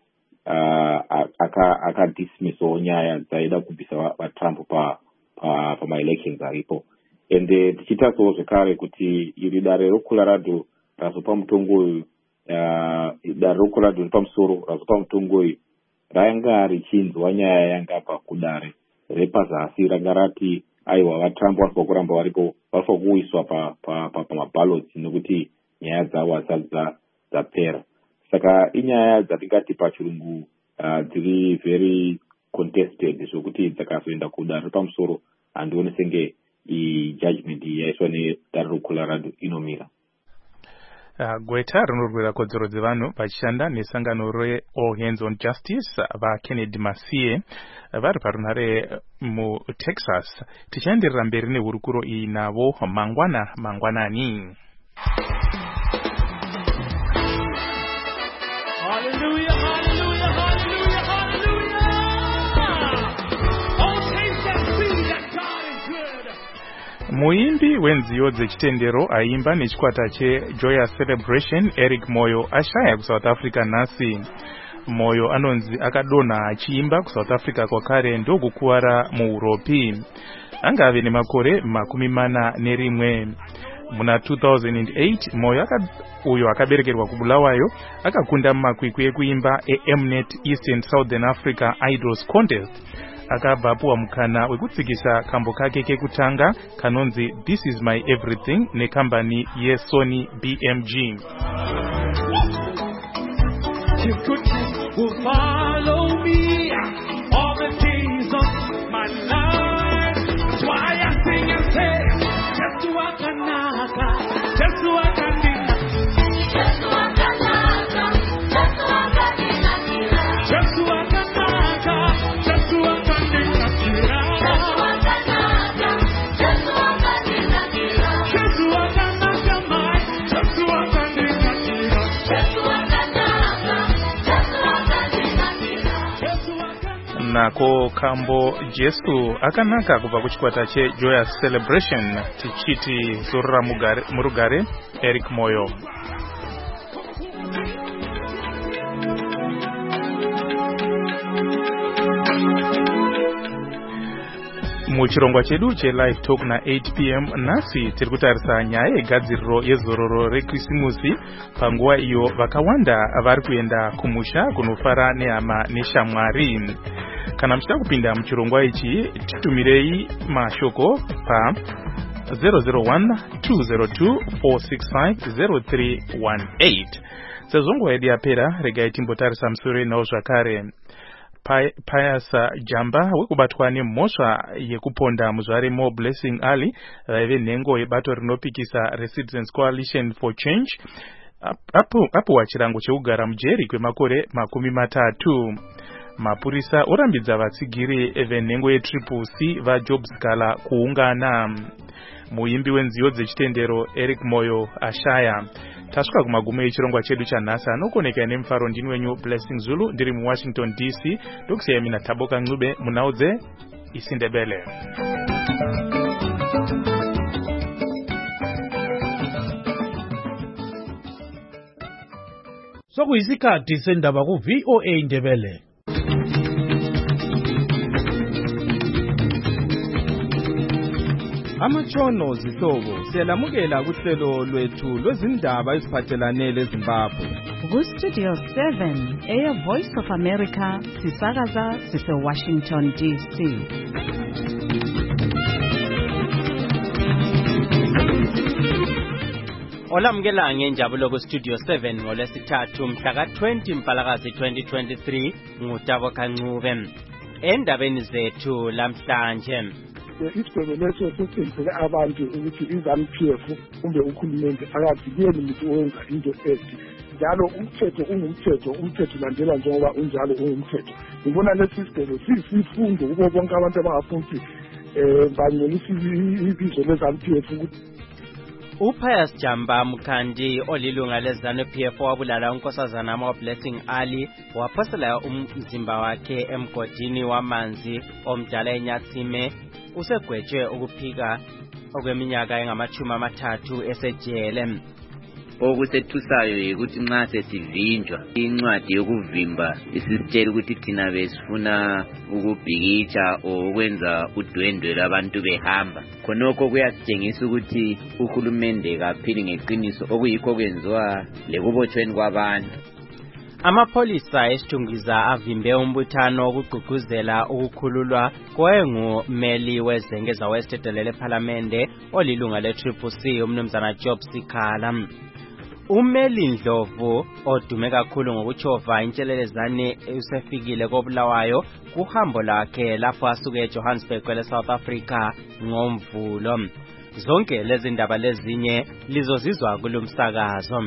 akadismissawo nyaya dzaida kubvisa vaTrump pama-elections aripo. Ende tichitasawo zvekare kuti iri dare reColorado razopa mutongo uyu, dare reColorado repamusoro razopa mutongo uyu ranga richinzwa nyaya yanga pakudare repazasi ranga rati aiwa vaTrump vanofa kuramba varipo, vanofa kuiswa pamaballots nokuti nyaya dzavo hadzisati dzapera. Saka inyaya dzatingati pachirungu dziri very contested zvokuti dzakazoenda kudare repamusoro handioni senge i-judgment yaiswa nedare reColorado inomira. Uh, gweta rinorwira kodzero dzevanhu vachishanda nesangano reAll Hands on Justice vaKennedy Masiye vari parunhare muTexas. Tichaenderera mberi nehurukuro iyi navo mangwana mangwanani. Hallelujah, hallelujah, hallelujah, hallelujah. Oh, taste and see that God is good. Muimbi wenziyo dzechitendero aimba nechikwata cheJoyous Celebration Eric Moyo ashaya kuSouth Africa nhasi. Moyo anonzi akadonha achiimba kuSouth Africa kwakare ndokukuwara muUropi. Anga ave nemakore makumi mana nerimwe. Muna two thousand eight Moyo uyo akaberekerwa kuBulawayo akakunda mumakwikwi ekuimba eMnet East and Southern Africa Idols Contest. Akabvapuwa mukana wekutsikisa kambo kake kekutanga kanonzi This Is My Everything nekambani yeSony B M G. Your goodness will follow me all the days of my life. That's why I sing and say, Yesu akanaka, Yesu akandina, Yesu akanaka, Yesu akandina, Yesu akanaka, Yesu akandina, Yesu akanaka, Yesu akandina, Yesu akanaka, my, Yesu akandina, Yesu nako kambo Jesu akanaka kubva kuchikwata cheJoyous Celebration tichiti zorora murugare Eric Moyo. Muchirongwa chedu cheLive Talk na eight p m nhasi tiri kutarisa nyaya yegadziriro yezororo reKrisimusi panguva iyo vakawanda vari kuenda kumusha kunofara nehama neshamwari. Kana muchida kupinda muchirongwa ichi titumirei mashoko pa zero zero one two zero two four six five zero three one eight. Sezvo nguva yedu yapera regai timbotarisa musoro inawo zvakare. Pius Jamba wekubatwa nemhosva yekuponda muzvare More Blessing Ali vaive nhengo yebato rinopikisa reCitizens Coalition for Change apo apo chirango cheugara mujeri kwemakore makumi matatu. Mapurisa orambidza vatsigiri venhengo yetriple C vaJobs Kala kuungana. Muimbi wenziyo dzechitendero Eric Moyo ashaya. Tasvika kumagumo echirongwa chedu chanhasi. Anokoneka nemufaro ndini wenyu Blessing Zulu ndiri muWashington D C. Ndokusiya mina Taboka Ncube munhau dzeIsiNdebele. Sokuyisikhathi sendaba ku V O A Ndebele. Amatshono zihlobo siyalamukela kuhlelo lwethu lwezindaba eziphathelane leZimbabwe. Ku Studio seven eya Voice of America sisakaza sise Washington D C. Olamukela ngenjabulo ku Studio seven ngolwesithathu mhla ka twenty Mpalakazi twenty twenty-three nguTaboka Ncube. Endabeni zethu lamhlanje isigwebo leso sesenzele abantu ukuthi iZANU P F kumbe uhulumende akavikeli umuntu owenza into ethi njalo umthetho ungumthetho umthetho landela njengoba unjalo ungumthetho. Ngibona lesi sigwebo sisifundo kubo bonke abantu abafuna eh bangcolisa ibizo leZANU P F ukuthi uPius Jamba Mukhandi olilunga leZANU P F wabulala unkosazana ama Blessing Ali waphosela umzimba wakhe emgodini wamanzi omdala eNyatsime usegwetshwe ukuphika okweminyaka engamachumi amathathu esejele. Okusethusayo yikuthi nxa sesivinjwa incwadi yokuvimba isisitshela ukuthi thina besifuna ukubhikitsha okwenza udwendwe labantu behamba. Khonokho kuyasitshengisa ukuthi uhulumende kaphili ngeqiniso okuyikho kwenziwa lekubotshweni kwabantu. Amapolisa esithungiza avimbe umbuthano okugqugquzela ukukhululwa koengumeli wezengeza West edelele eParliament olilunga leTriple C umnumzana Jobs Kala. Umeli Ndlovu odume kakhulu ngokuchova intshelelezane usefikile koBulawayo kuhambo lakhe lapho asuke eJohannesburg kwele South Africa ngomvulo. Zonke lezi ndaba lezinye lizozizwa kulumsakazo.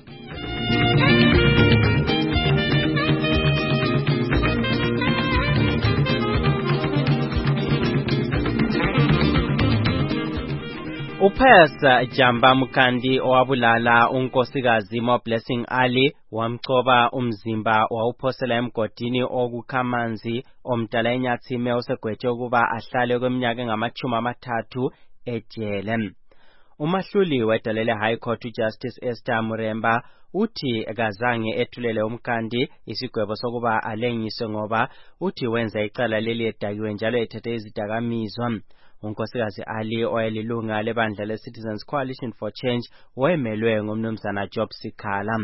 uPius Jamba Mukhandi owabulala unkosikazi mo Blessing Ali wamcoba umzimba wawuphosela emgodini okukhamanzi omdala eNyatsime osegwethe ukuba ahlale kweminyaka engamachumi amathathu ejele. Umahluli wedelele High Court uJustice Esther Muremba uthi kazange ethulele uMkhandi isigwebo sokuba alengiswe ngoba uthi wenza icala leli edakiwe njalo ethethe izidakamizwa. Unkosikazi Ali oyelilunga lebandla leCitizens Coalition for Change wayemelwe ngumnumzana Jobs Kala.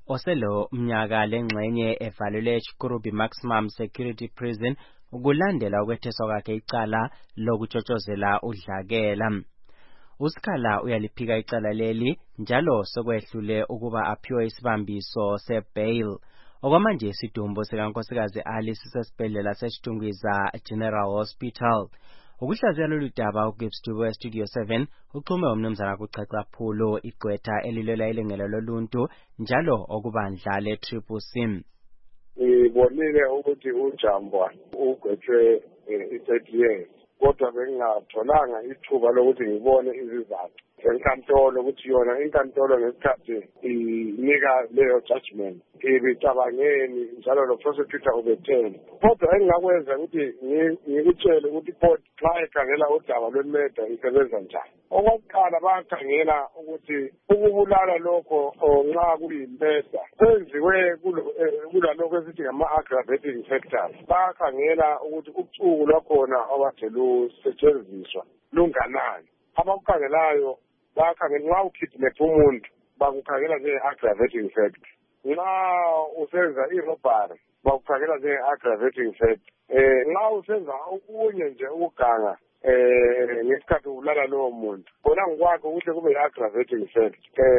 Oselo mnyaka lengxenye evalelwe eChikurubi Maximum Security Prison ukulandela ukwetheswa kwakhe icala lokutshotshozela udlakela. uSkhala uyaliphika icala leli njalo sokwehlule ukuba aphiwe isibambiso sebail. Okwamanje isidumbu sikankosikazi Ali sisesibhedlela seChitungwiza General Hospital. Ukuhlaziya lolu daba uGibstudio weStudio seven uxhume umnumzana kuCaca Phulu igqwetha elilwela ilungelo loluntu njalo okubandla leTriple C. Ngibonile ukuthi uJambwa ugwetshwe i-thirty years kodwa bengingatholanga ithuba lokuthi ngibone izizathu zenkantolo ukuthi yona inkantolo ngesikhathi inika leyo judgment ibicabangeni njalo lo prosecutor ubetheni. Kodwa engingakwenza ukuthi ngikutshele ukuthi court xa ekhangela udaba lwemurder isebenza njani. Okokuqala bayakhangela ukuthi ukubulala lokho nxa kuyimurder kwenziwe kulalokho esithi ngama-aggravating factors. Bayakhangela ukuthi uchuku lwakhona okade lusetshenziswa lunganani. Abakukhangelayo bayakhangela nxa ukidnap umuntu bakukhangela njenge-aggravating factor. Nxa usenza i-robbery bakukhangela njenge-aggravating factor. Eh nxa usenza okunye nje ukuganga eh ngesikhathi ulala lowo muntu khona ngokwakho ukuthi kube yi-aggravating factor. Eh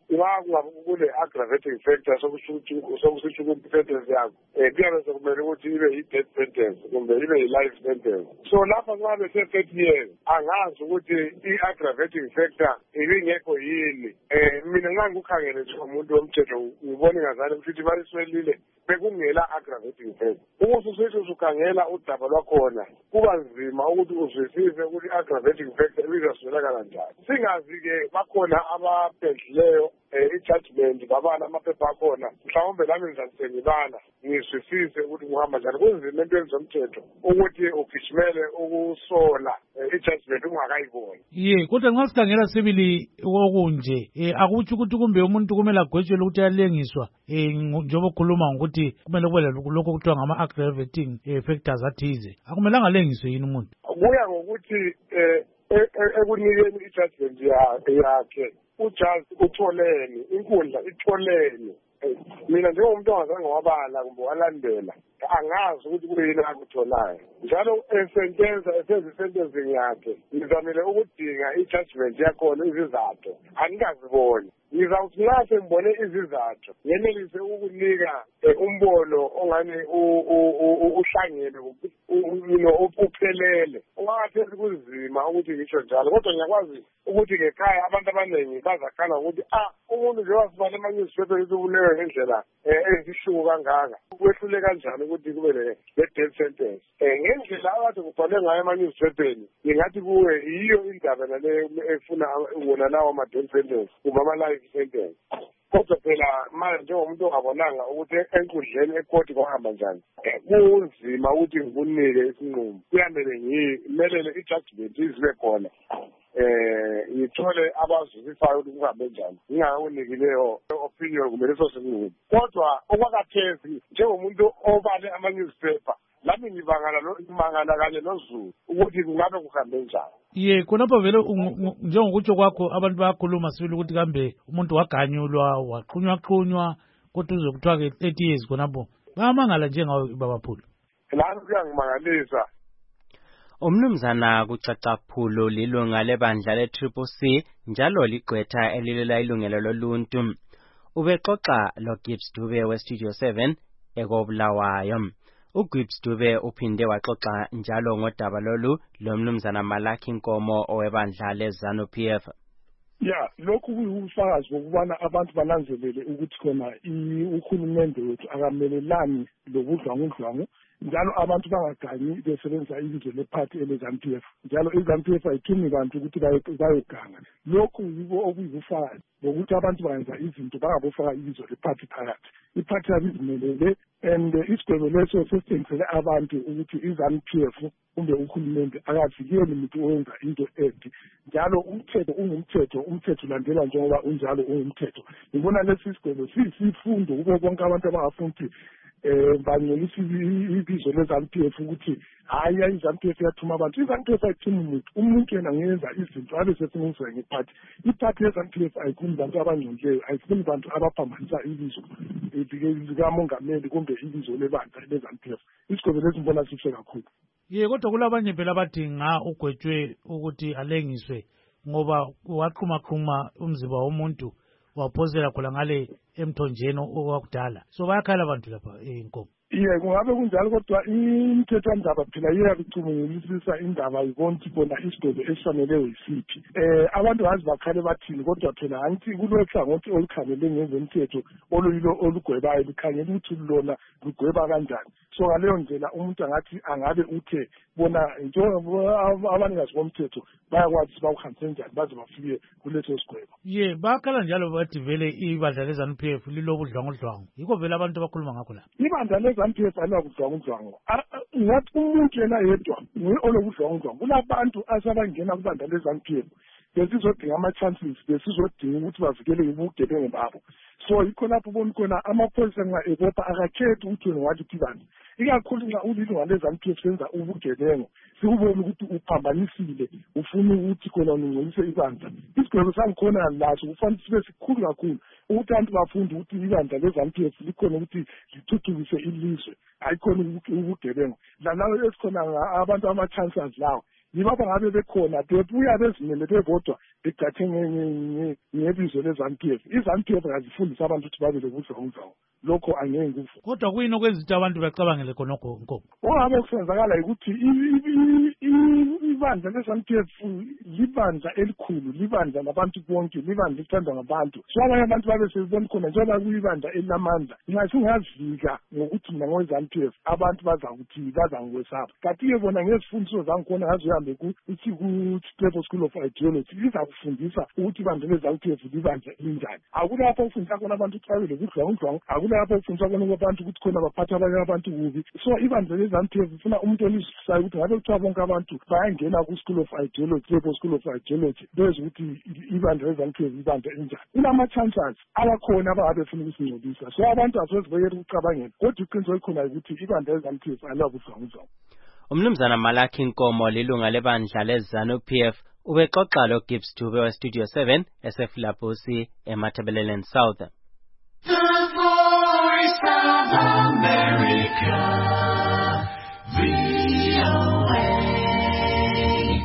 kungakungabe kule aggravating factor sokusitsho ukuthi sentence yakho um kuyabe sekumele ukuthi ibe yi-death sentence kumbe ibe yi-life sentence. So lapha kungabe se-thirty years angazi ukuthi i-aggravating factor ibingekho yini. um mina ngangikukhangele nje umuntu womthetho ngibona ingazane futhi bayiswelile bekungela aggravating factor. Ukuthi usithi usukhangela udaba lwakhona kuba nzima ukuthi uzwisise ukuthi i-aggravating factor ibizaswelakala kanjani. Singazi-ke bakhona abaphendlileyo i-judgment babala amaphepha akhona mhlawumbe lami ngizangisengibala ngizwisise ukuthi kuhamba njani. Kunzima entweni zomthetho ukuthi ugijimele ukusola i-judgment ungakayiboni. Ye kodwa nxa sikhangela sibili okunje um akutsho ukuthi kumbe umuntu kumele agwetshelwe ukuthi alengiswa um njengoba ukhuluma ngokuthi kumele kube lokho kuthiwa ngama-aggravating factors athize akumelanga alengiswe yini umuntu. Kuya ngokuthi um ekunikeni i-judgment yakhe ujazi utholeni inkundla itholeni. Mina njengomuntu ongazange wabala kumbe walandela angazi ukuthi kuyini akutholayo njalo esentenza esenza isentencing yakhe ngizamile ukudinga i-judgment yakhona izizathu angikaziboni. Ngizawuthi nxa sengibone izizathu ngenelise ukunika umbono ongani uhlangene uphelele ungangathesi kunzima ukuthi ngisho njalo kodwa ngiyakwazi ukuthi ngekhaya abantu abaningi bazakhala ukuthi ah umuntu nje wasibala ama-newspaper ukuthi ubulewe ngendlela ezishuku kangaka kwehlule kanjani ukuthi kube le-death sentence. um ngendlela akade kubhalwe ngayo ema-newspapeni ngingathi kuwe yiyo indaba naleyo efuna wona lawo ama-death sentence kumbe ama-life sentence. Kodwa phela manje njengomuntu ongabonanga ukuthi enkundleni ekoti kwahamba njani kunzima ukuthi ngikunike isinqumo. Kuyamele ngimelele i-judgment izibe khona um ngithole abazwisisayo ukuthi kuhambe njani ngingawunikileyo opinion kumbe leso sinqumo. Kodwa okwakathesi njengomuntu obale ama-newspaper lami ngibangala ngimangala kanye noZulu ukuthi kungabe kuhambe njani. Ye khonapho vele njengokutsho kwakho abantu bayakhuluma sibili ukuthi kambe umuntu waganyulwa waqhunywa-qhunywa kodwa uze kuthiwa-ke thirty years khonapho bayamangala njengawo babaphula. Lami kuyangimangalisa. Umnumzana kucacaphulo lilunga lebandla le-Triple C njalo ligqwetha elilela ilungelo loluntu. Ubexoxa lo-Gibbs Dube we-Studio seven ekobulawayo. uGibbs Dube uphinde waxoxa njalo ngodaba lolu lomnumzana Malaki Nkomo owebandla leZanu P F. Ya lokhu kuyufakazi bokubana abantu bananzelele ukuthi khona uhulumende wethu akamelelani lobudlwangudlwangu njalo abantu bangaganyi besebenzisa ibizo lephathi eleZanu P F njalo iZanu P F ayithumi bantu ukuthi bayoganga. Lokhu yibo okuyibufakazi bokuthi abantu bayenza izinto bangabofaka ibizo lephathi phakathi. Iphathi yabizimelele and isigwebo leso sesithengisele abantu ukuthi iZanu P F kumbe uhulumende akavikeli umuntu owenza into embi njalo umthetho ungumthetho umthetho ulandelwa njengoba unjalo ungumthetho. Ngibona lesi sigwebo siyisifundo kubo bonke abantu abangafuna ukuthi um bangcolisa ibizo leZanu P F ukuthi hhayi iZanu P F yathuma abantu. iZanu P F ayithumi umuntu umuntu yena ngenza izinto abe sesinxuswe ngephathi. Iphathi yeZanu P F ayifuni bantu abangcolileyo ayifuni bantu abaphambanisa ibizo likamongameli kumbe ibizo lebandla leZanu P F. Isigwebo lesi ngibona sihle kakhulu. Ye kodwa kulabanye phela bathi nga ugwetshwe ukuthi alengiswe ngoba waqhumaqhuma umzimba womuntu waphozela khona ngale emthonjeni owakudala. So bayakhala abantu lapha eNkomo. Iye kungabe kunjalo kodwa imthethwandaba phela iyabicubungulisisa indaba yibona ukuthi bona isigwebo esifaneleyo yisiphi. Um abantu bazi bakhale bathini kodwa phela angithi kulwehlangothi olukhangele ngezomthetho oluyilo olugwebayo likhangela ukuthi lona lugweba kanjani. So ngaleyo ndlela umuntu angathi angabe uthe bona abanikazi bomthetho bayakwazi ukuthi bawuhambise njani baze bafike kuleso sigwebo. Ye bakhala njalo bathi vele ibandla leZanu P F lilobudlwangudlwangu yikho vele abantu bakhuluma ngakho la. Ibandla leZanu P F alakudlwangudlwangu ngathi umuntu yena yedwa nguye olobudlwangudlwangu. Kulabantu asabangena kubandla leZanu P F besizodinga ama-chances besizodinga ukuthi bavikeleke ubugebengu babo. So yikho lapho ubona khona amapholisa nxa ebopha akakhethi ukuthi wena wathi uthi bantu ikakhulu nxa ulilunga leZanu P F senza ubugebengu sikubona ukuthi uphambanisile ufuna ukuthi khona ungcolise ibandla. Isigwebo sangikhona laso kufanele sibe sikhulu kakhulu ukuthi abantu bafunde ukuthi ibandla leZanu P F likhona ukuthi lithuthukise ilizwe hayikhona ubugebengu. Lalawo esikhona abantu ama-chances lawo yibo abangabe bekhona bebuya bezimele bebodwa begathe ngebizo le-ZANU-P F. I-ZANU-P F azifundisa abantu ukuthi babe lobudlwangudlwangu. Lokho angeke ngikuvume. Kodwa kuyini okwenza ukuthi abantu bacabangele khonokho Nkomo? Okungabe kusenzakala yikuthi ibandla le-ZANU-P F libandla elikhulu, libandla labantu bonke, libandla elithandwa ngabantu. So abanye abantu babe sebebona khona njengoba kuyibandla elinamandla, nxa singazika ngokuthi mina ngowe-ZANU-P F abantu bazakuthi bazangikwesaba. Kanti-ke bona ngezifundiso zangikhona ngazihambe ku-Stable School of Ideology izakufundisa ukuthi ibandla le-ZANU-P F libandla elinjani. Akulapho ukufundisa khona abantu ukuthi babe lobudlwangudlwangu, akulapho ukufundisa khona abantu ukuthi khona baphatha abanye abantu kubi. So ibandla le-ZANU-P F ifuna umuntu olizwisayo ukuthi ngabe kuthiwa bonke abantu bayangena ku-School of Ideology, Stable School of Ideology, bezwe ukuthi ibandla le-ZANU-P F ibandla elinjani. Kulama-chances abakhona abangabe befuna ukusingcolisa. So abantu asozibekela ukucabangela, kodwa iqiniso elikhona ukuthi ibandla le-ZANU-P F alabudlwangudlwangu. Umnumzana Malaki Nkomo lilunga lebandla le-ZANU-P F ubexoxa lo Gibbs Dube we-Studio seven esefilabusi eMatabeleland South. The Voice of America, V O A.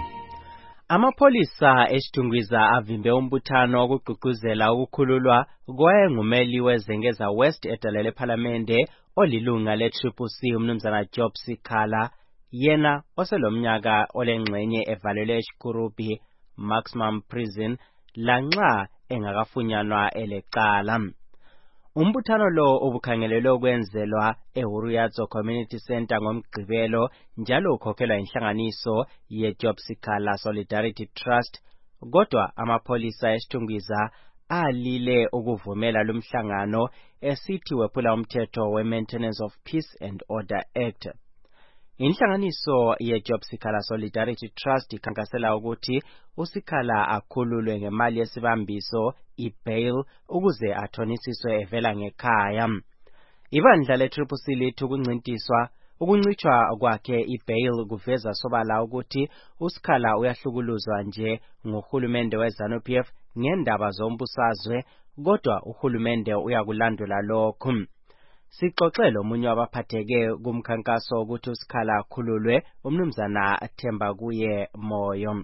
Amapolisa eShitungwiza avimbe umbuthano wokugqugquzela ukukhululwa kwayengumeli wezengeza West edalele ePhalamende olilunga le-Triple C umnumzana Job Sikhala, yena oselomnyaka olengxenye evalelwe eShikurubi Maximum Prison lanxa engakafunyanwa elecala. Umbuthano lo ubukhangelelwe ukwenzelwa eHuruyadzo Community Center ngomgqibelo njalo ukhokhelwa inhlanganiso yeJob Sikhala Solidarity Trust, kodwa amapolisa eShitungwiza alile ukuvumela lumhlangano esithi wephula umthetho we-Maintenance of Peace and Order Act. Inhlanganiso yeJob Sikhala Solidarity Trust ikhankasela ukuthi uSikhala akhululwe ngemali yesibambiso i-bail ukuze athonisiswe evela ngekhaya. Ibandla le-Triple C lithi ukuncintiswa ukuncitshwa kwakhe i-bail kuveza sobala ukuthi uSikhala uyahlukuluzwa nje ngohulumende we-ZANU-P F ngendaba zombusazwe, kodwa uhulumende uyakulandula lokhu. Sixoxele omunye wabaphatheke kumkhankaso ukuthi uSikhala akhululwe, umnumzana Themba kuye Moyo.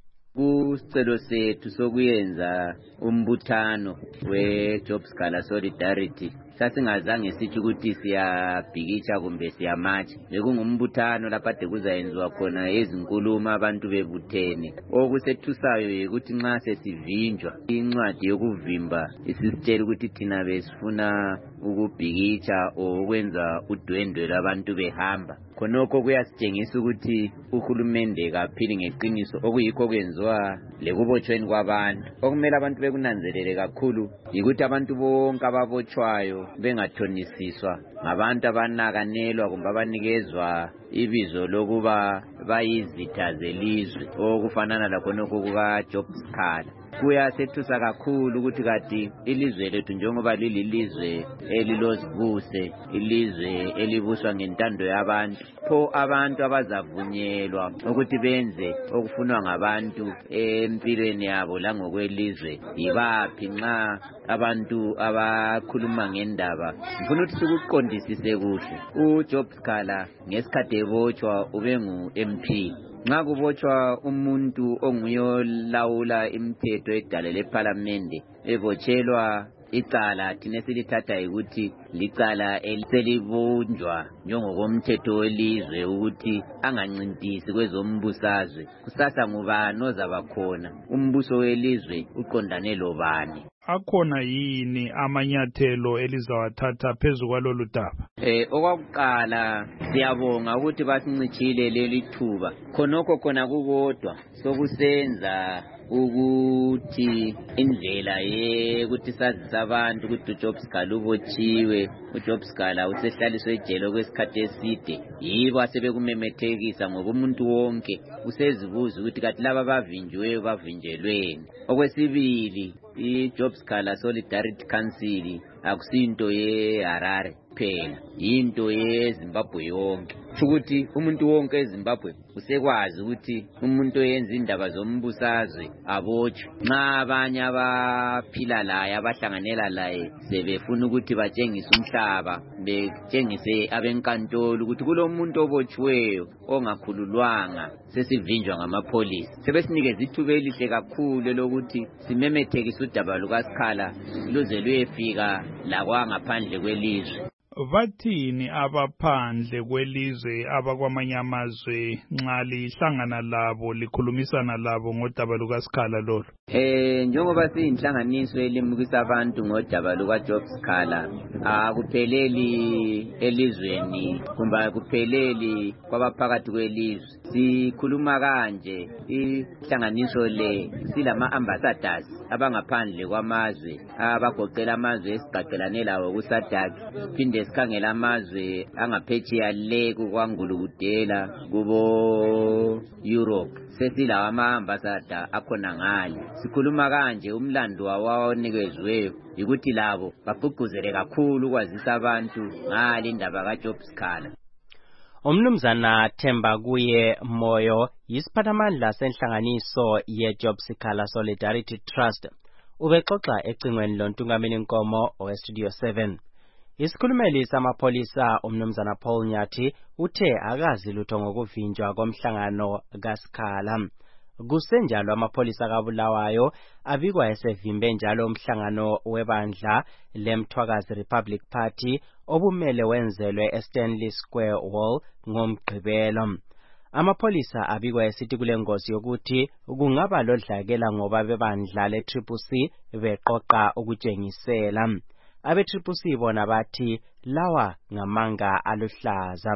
Kusicelo sethu sokuyenza umbuthano we-Job Sikhala Solidarity sasingazange sithi ukuthi siyabhikitsha kumbe siyamatsha. Bekungumbuthano lapha ade kuzayenziwa khona ezinkulumo abantu bebuthene. Okusethusayo ukuthi nxa sesivinjwa incwadi yokuvimba isisitshela ukuthi thina besifuna ukubhikitsha okwenza udwendwe labantu behamba. Khonokho kuyasitshengisa ukuthi uhulumende kaphili ngeqiniso, okuyikho kwenziwa lekubotshweni kwabantu. Okumele abantu bekunanzelele kakhulu yikuthi abantu bonke ababotshwayo bengathonisiswa ngabantu abanakanelwa kumbe abanikezwa ibizo lokuba bayizitha zelizwe okufanana lakhonokho kukaJob Sikhala. Kuyasethusa kakhulu ukuthi kati ilizwe lethu njengoba lililizwe elilozibuse, ilizwe elibuswa ngentando yabantu, pho abantu abazavunyelwa ukuthi benze okufunwa ngabantu empilweni yabo langokwelizwe yibaphi nxa abantu abakhuluma ngendaba. Ngifuna ukuthi sikuqondisise kuhle. uJob Sikhala ngesikhathi ebotshwa ubengu-M P. Nxa kubotshwa umuntu onguyolawula imithetho edalele ePhalamende ebotshelwa icala thina silithatha ukuthi licala eliselibunjwa njengokomthetho welizwe ukuthi angancintisi kwezombusazwe, kusasa ngubani ozabakhona, umbuso welizwe uqondane lobani. Akhona yini amanyathelo elizawathatha phezu kwalolu daba? Eh okwakuqala siyabonga ukuthi basincitshile leli thuba. Khonokho khona kukodwa sokusenza ukuthi indlela yekuthi sazisa abantu ukuthi uJob Sikhala ubotshiwe, uJob Sikhala usehlaliswe ejele kwesikhathi eside, yibo asebekumemethekisa ngoba umuntu wonke usezibuza ukuthi kathi laba bavinjiweyo bavinjelweni. Okwesibili, iJob Sikhala Solidarity Council akusinto yeHarare phela, into yeZimbabwe yonke. ukuthi umuntu wonke eZimbabwe usekwazi ukuthi umuntu oyenza indaba zombusazwe abotshwe. Nxa abanye abaphila laye abahlanganela laye sebefuna ukuthi batshengise umhlaba, betshengise abenkantolo ukuthi kulomuntu obotshiweyo ongakhululwanga sesivinjwa ngamapholisa, sebesinikeza ithuba elihle kakhulu lokuthi simemethekise udaba lukaSikhala luze luyefika lakwangaphandle kwelizwe. Bathini abaphandle kwelizwe abakwamanye amazwe nxa lihlangana labo likhulumisana labo ngodaba lukaSikhala lolu? Eh njengoba siyinhlanganiso elimukisa abantu ngodaba lukaJob Sikhala, akupheleli elizweni kumbe akupheleli kwabaphakathi kwelizwe. Sikhuluma kanje ihlanganiso le silama ambassadors abangaphandle kwamazwe abagoqela amazwe esiqaqelane lawo kuSADC, phinde sikhangela amazwe angaphetsheya le kwangulukudela kubo Europe. Sesilawa ama-ambassador akhona ngale. Sikhuluma kanje umlando wawonikezweyo ukuthi labo baphuquzele kakhulu ukwazisa abantu ngale indaba kaJob Sikhala. Umnumzana Themba kuye Moyo yisiphathamandla senhlanganiso yeJob Sikhala Solidarity Trust ubexoxa ecingweni lontungameli Nkomo oweStudio seven. Isikhulumeli samapholisa umnumzana Paul Nyathi uthe akazi lutho ngokuvinjwa komhlangano kaSikhala. Kusenjalo amapholisa kaBulawayo abikwa esevimbe njalo umhlangano webandla leMthwakazi Republic Party obumele wenzelwe eStanley Square Hall ngomgqibelo. Amapholisa abikwa esithi kule ngozi yokuthi kungaba lodlakela ngoba bebandla le-Triple C beqoqa ukutshengisela. Abe-Triple C bona bathi lawa ngamanga aluhlaza.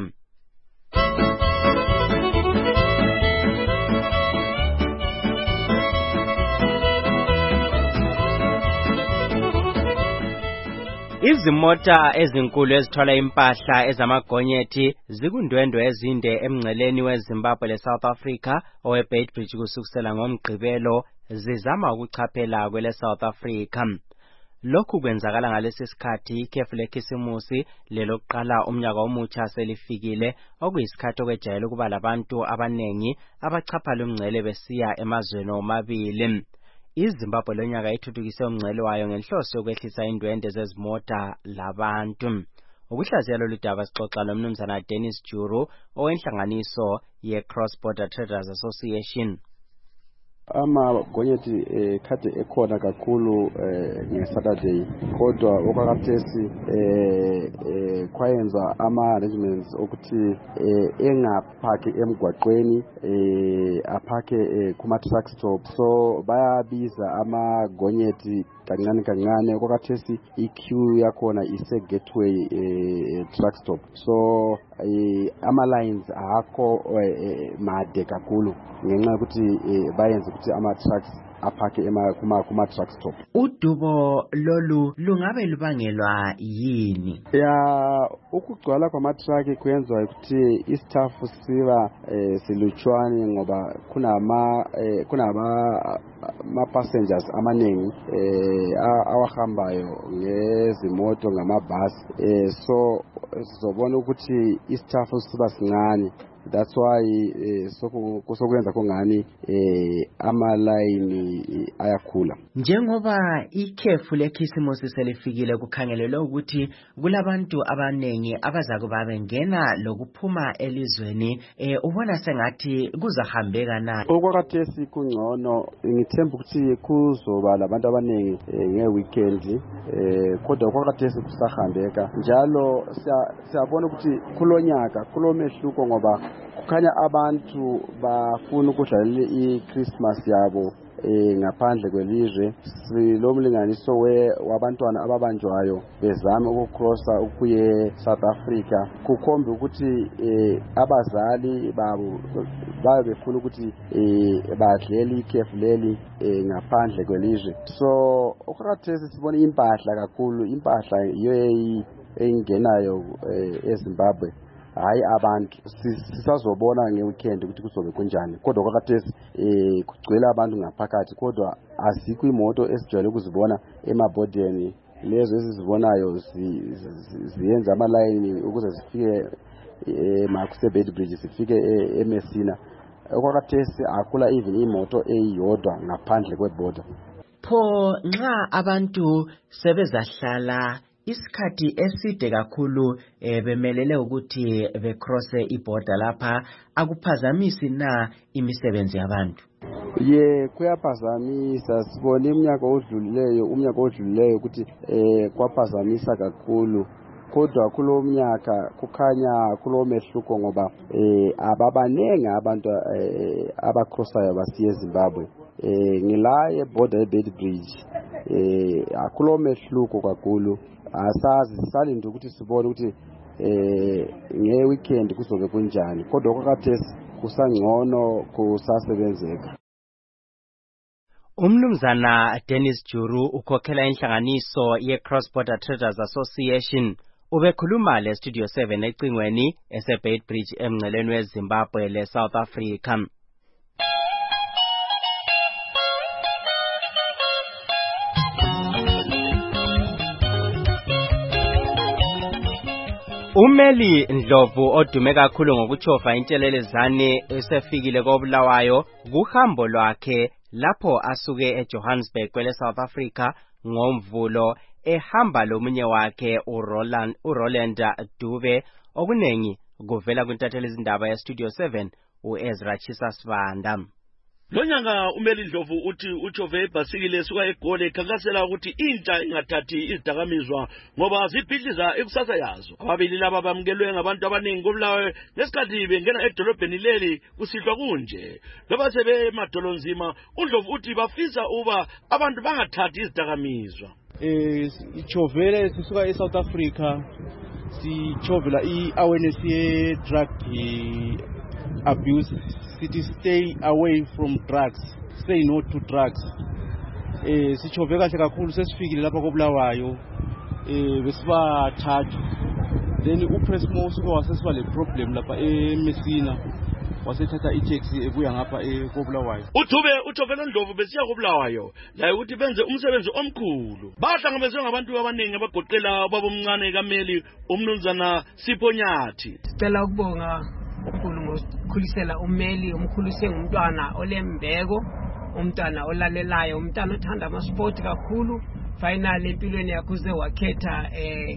Izimota ezinkulu ezithwala impahla ezamagonyethi zikundwendwe ezinde emngceleni weZimbabwe leSouth Africa oweBeitbridge kusukusela ngomgqibelo zizama ukuchaphela kwele South Africa. Lokhu kwenzakala ngalesi sikhathi ikhefu lekhisimusi lelokuqala umnyaka omutsha selifikile, okuyisikhathi okwejayele ukuba labantu abanengi abachaphala umngcele besiya emazweni omabili. iZimbabwe lonyaka ithuthukise umngcele wayo ngenhloso yokwehlisa indwende zezimota labantu. Ukuhlaziya lolu daba sixoxa nomnumzana Dennis Juru owenhlanganiso ye-Cross Border Traders Association. Amagonyethi ekade ekhona kakhulu ngeSaturday, kodwa okwakhathesi kwayenza ama-arrangements okuthi engaphaki emgwaqweni aphake kuma-truck stop. So bayabiza amagonyethi kancane kancane. Okwakhathesi i-queue yakhona ise-gateway truck stop. So ama-lines akho made kakhulu ngenxa yokuthi bayenza ukuthi ama-trucks aphake kuma kuma truck stop. Udubo lolu lungabe lubangelwa yini? Ya ukugcwala kwama-truck kwenza ukuthi istaff siba siluchwane ngoba kunama kunaba ma passengers amaningi awahambayo ngezimoto ngamabhasi, so sizobona ukuthi istaff siba sincane. That's why kusokwenza kungani ama-line ayakhula. Njengoba ikhefu lekhisimusi selifikile kukhangelelwe ukuthi kulabantu abanengi abazakuba bengena lokuphuma elizweni, ubona sengathi kuzahambeka na? Okwakhathesi kungcono, ngithemba ukuthi kuzoba labantu abanengi nge-weekend, kodwa okwakhathesi kusahambeka njalo. Siyabona ukuthi kulonyaka kulomehluko ngoba kukhanya abantu bafuna ukudlalela i-Christmas yabo ngaphandle kwelizwe. Silomlinganiso wabantwana ababanjwayo bezama ukucrossa ukuye South Africa, kukhombe ukuthi abazali babo babe befuna ukuthi badlele ikhefu leli ngaphandle kwelizwe. So okhathesi sibona impahla kakhulu, impahla iyo engenayo eZimbabwe, hayi abantu. Sisazobona ngeweekend ukuthi kuzobe kunjani, kodwa kwakhathesi eh kugcwele abantu ngaphakathi, kodwa azikho imoto esijwayele ukuzibona emabhodeni. Lezo ezizibonayo ziyenza ama-line ukuze zifike eMarcus Bridge sifike eMessina okwakhathesi akula even imoto eyodwa ngaphandle kweborder. Pho nxa abantu sebezahlala isikhathi eside kakhulu eh, bemelele ukuthi becrosse iborder lapha akuphazamisi na imisebenzi yabantu? Ye kuyaphazamisa, sibona iminyaka odlulileyo umnyaka odlulileyo ukuthi eh kwaphazamisa kakhulu, kodwa kulo mnyaka kukhanya kulo mehluko ngoba eh ababanenge abantu eh, abacrossayo basiye eZimbabwe. Eh ngilaye border Bridge eh akulo mehluko kakhulu, asazi sisalinde ukuthi sibone ukuthi eh nge weekend kuzobe kunjani, kodwa kwakhathesi kusangcono kusasebenzeka. Umnumzana Dennis Juru ukhokhela inhlanganiso ye Cross Border Traders Association ubekhuluma le Studio seven ecingweni ese Beitbridge emngceleni weZimbabwe le South Africa. Umeli Ndlovu odume kakhulu ngokuchova intshelelezane esefikile koBulawayo kuhambo lwakhe lapho asuke eJohannesburg kwele South Africa ngomvulo ehamba lomunye wakhe uRoland uRoland Dube okunengi kuvela kwintatheli izindaba ya Studio seven uEzra Chisasvanda. Lonyanga umeli Ndlovu uthi uchove ibhasikile esuka eGoli ekhankasela ukuthi intsha ingathathi izidakamizwa ngoba zibhidliza ikusasa yazo. Ababili laba bamkelwe ngabantu abaningi koBulawayo ngesikhathi bengena edolobheni leli kusihlwa kunje. Loba sebe emadolonzima uNdlovu uthi bafisa uba abantu bangathathi izidakamizwa. Eh ichovele sisuka eSouth Africa sichovela iawareness ye drug abuse, city stay away from drugs, say no to drugs. Eh sichove kahle kakhulu sesifikile lapha koBulawayo eh besibathathu, then uPresmo usuke wasesiba le problem lapha eMessina wasethatha itaxi ebuya ngapha eKobulawayo. Uthube uchovela Ndlovu besiya koBulawayo la ukuthi benze umsebenzi omkhulu. Bahlangabezwe ngabantu abaningi abagoqela babomncane kaMeli umnumzana Siponyathi. Sicela ukubonga uNkulunkulu ngokukhulisela uMeli, umkhulise ngumntwana olembeko, umntwana olalelayo, umntwana othanda amasport kakhulu. Finally empilweni yakhe uze wakhetha eh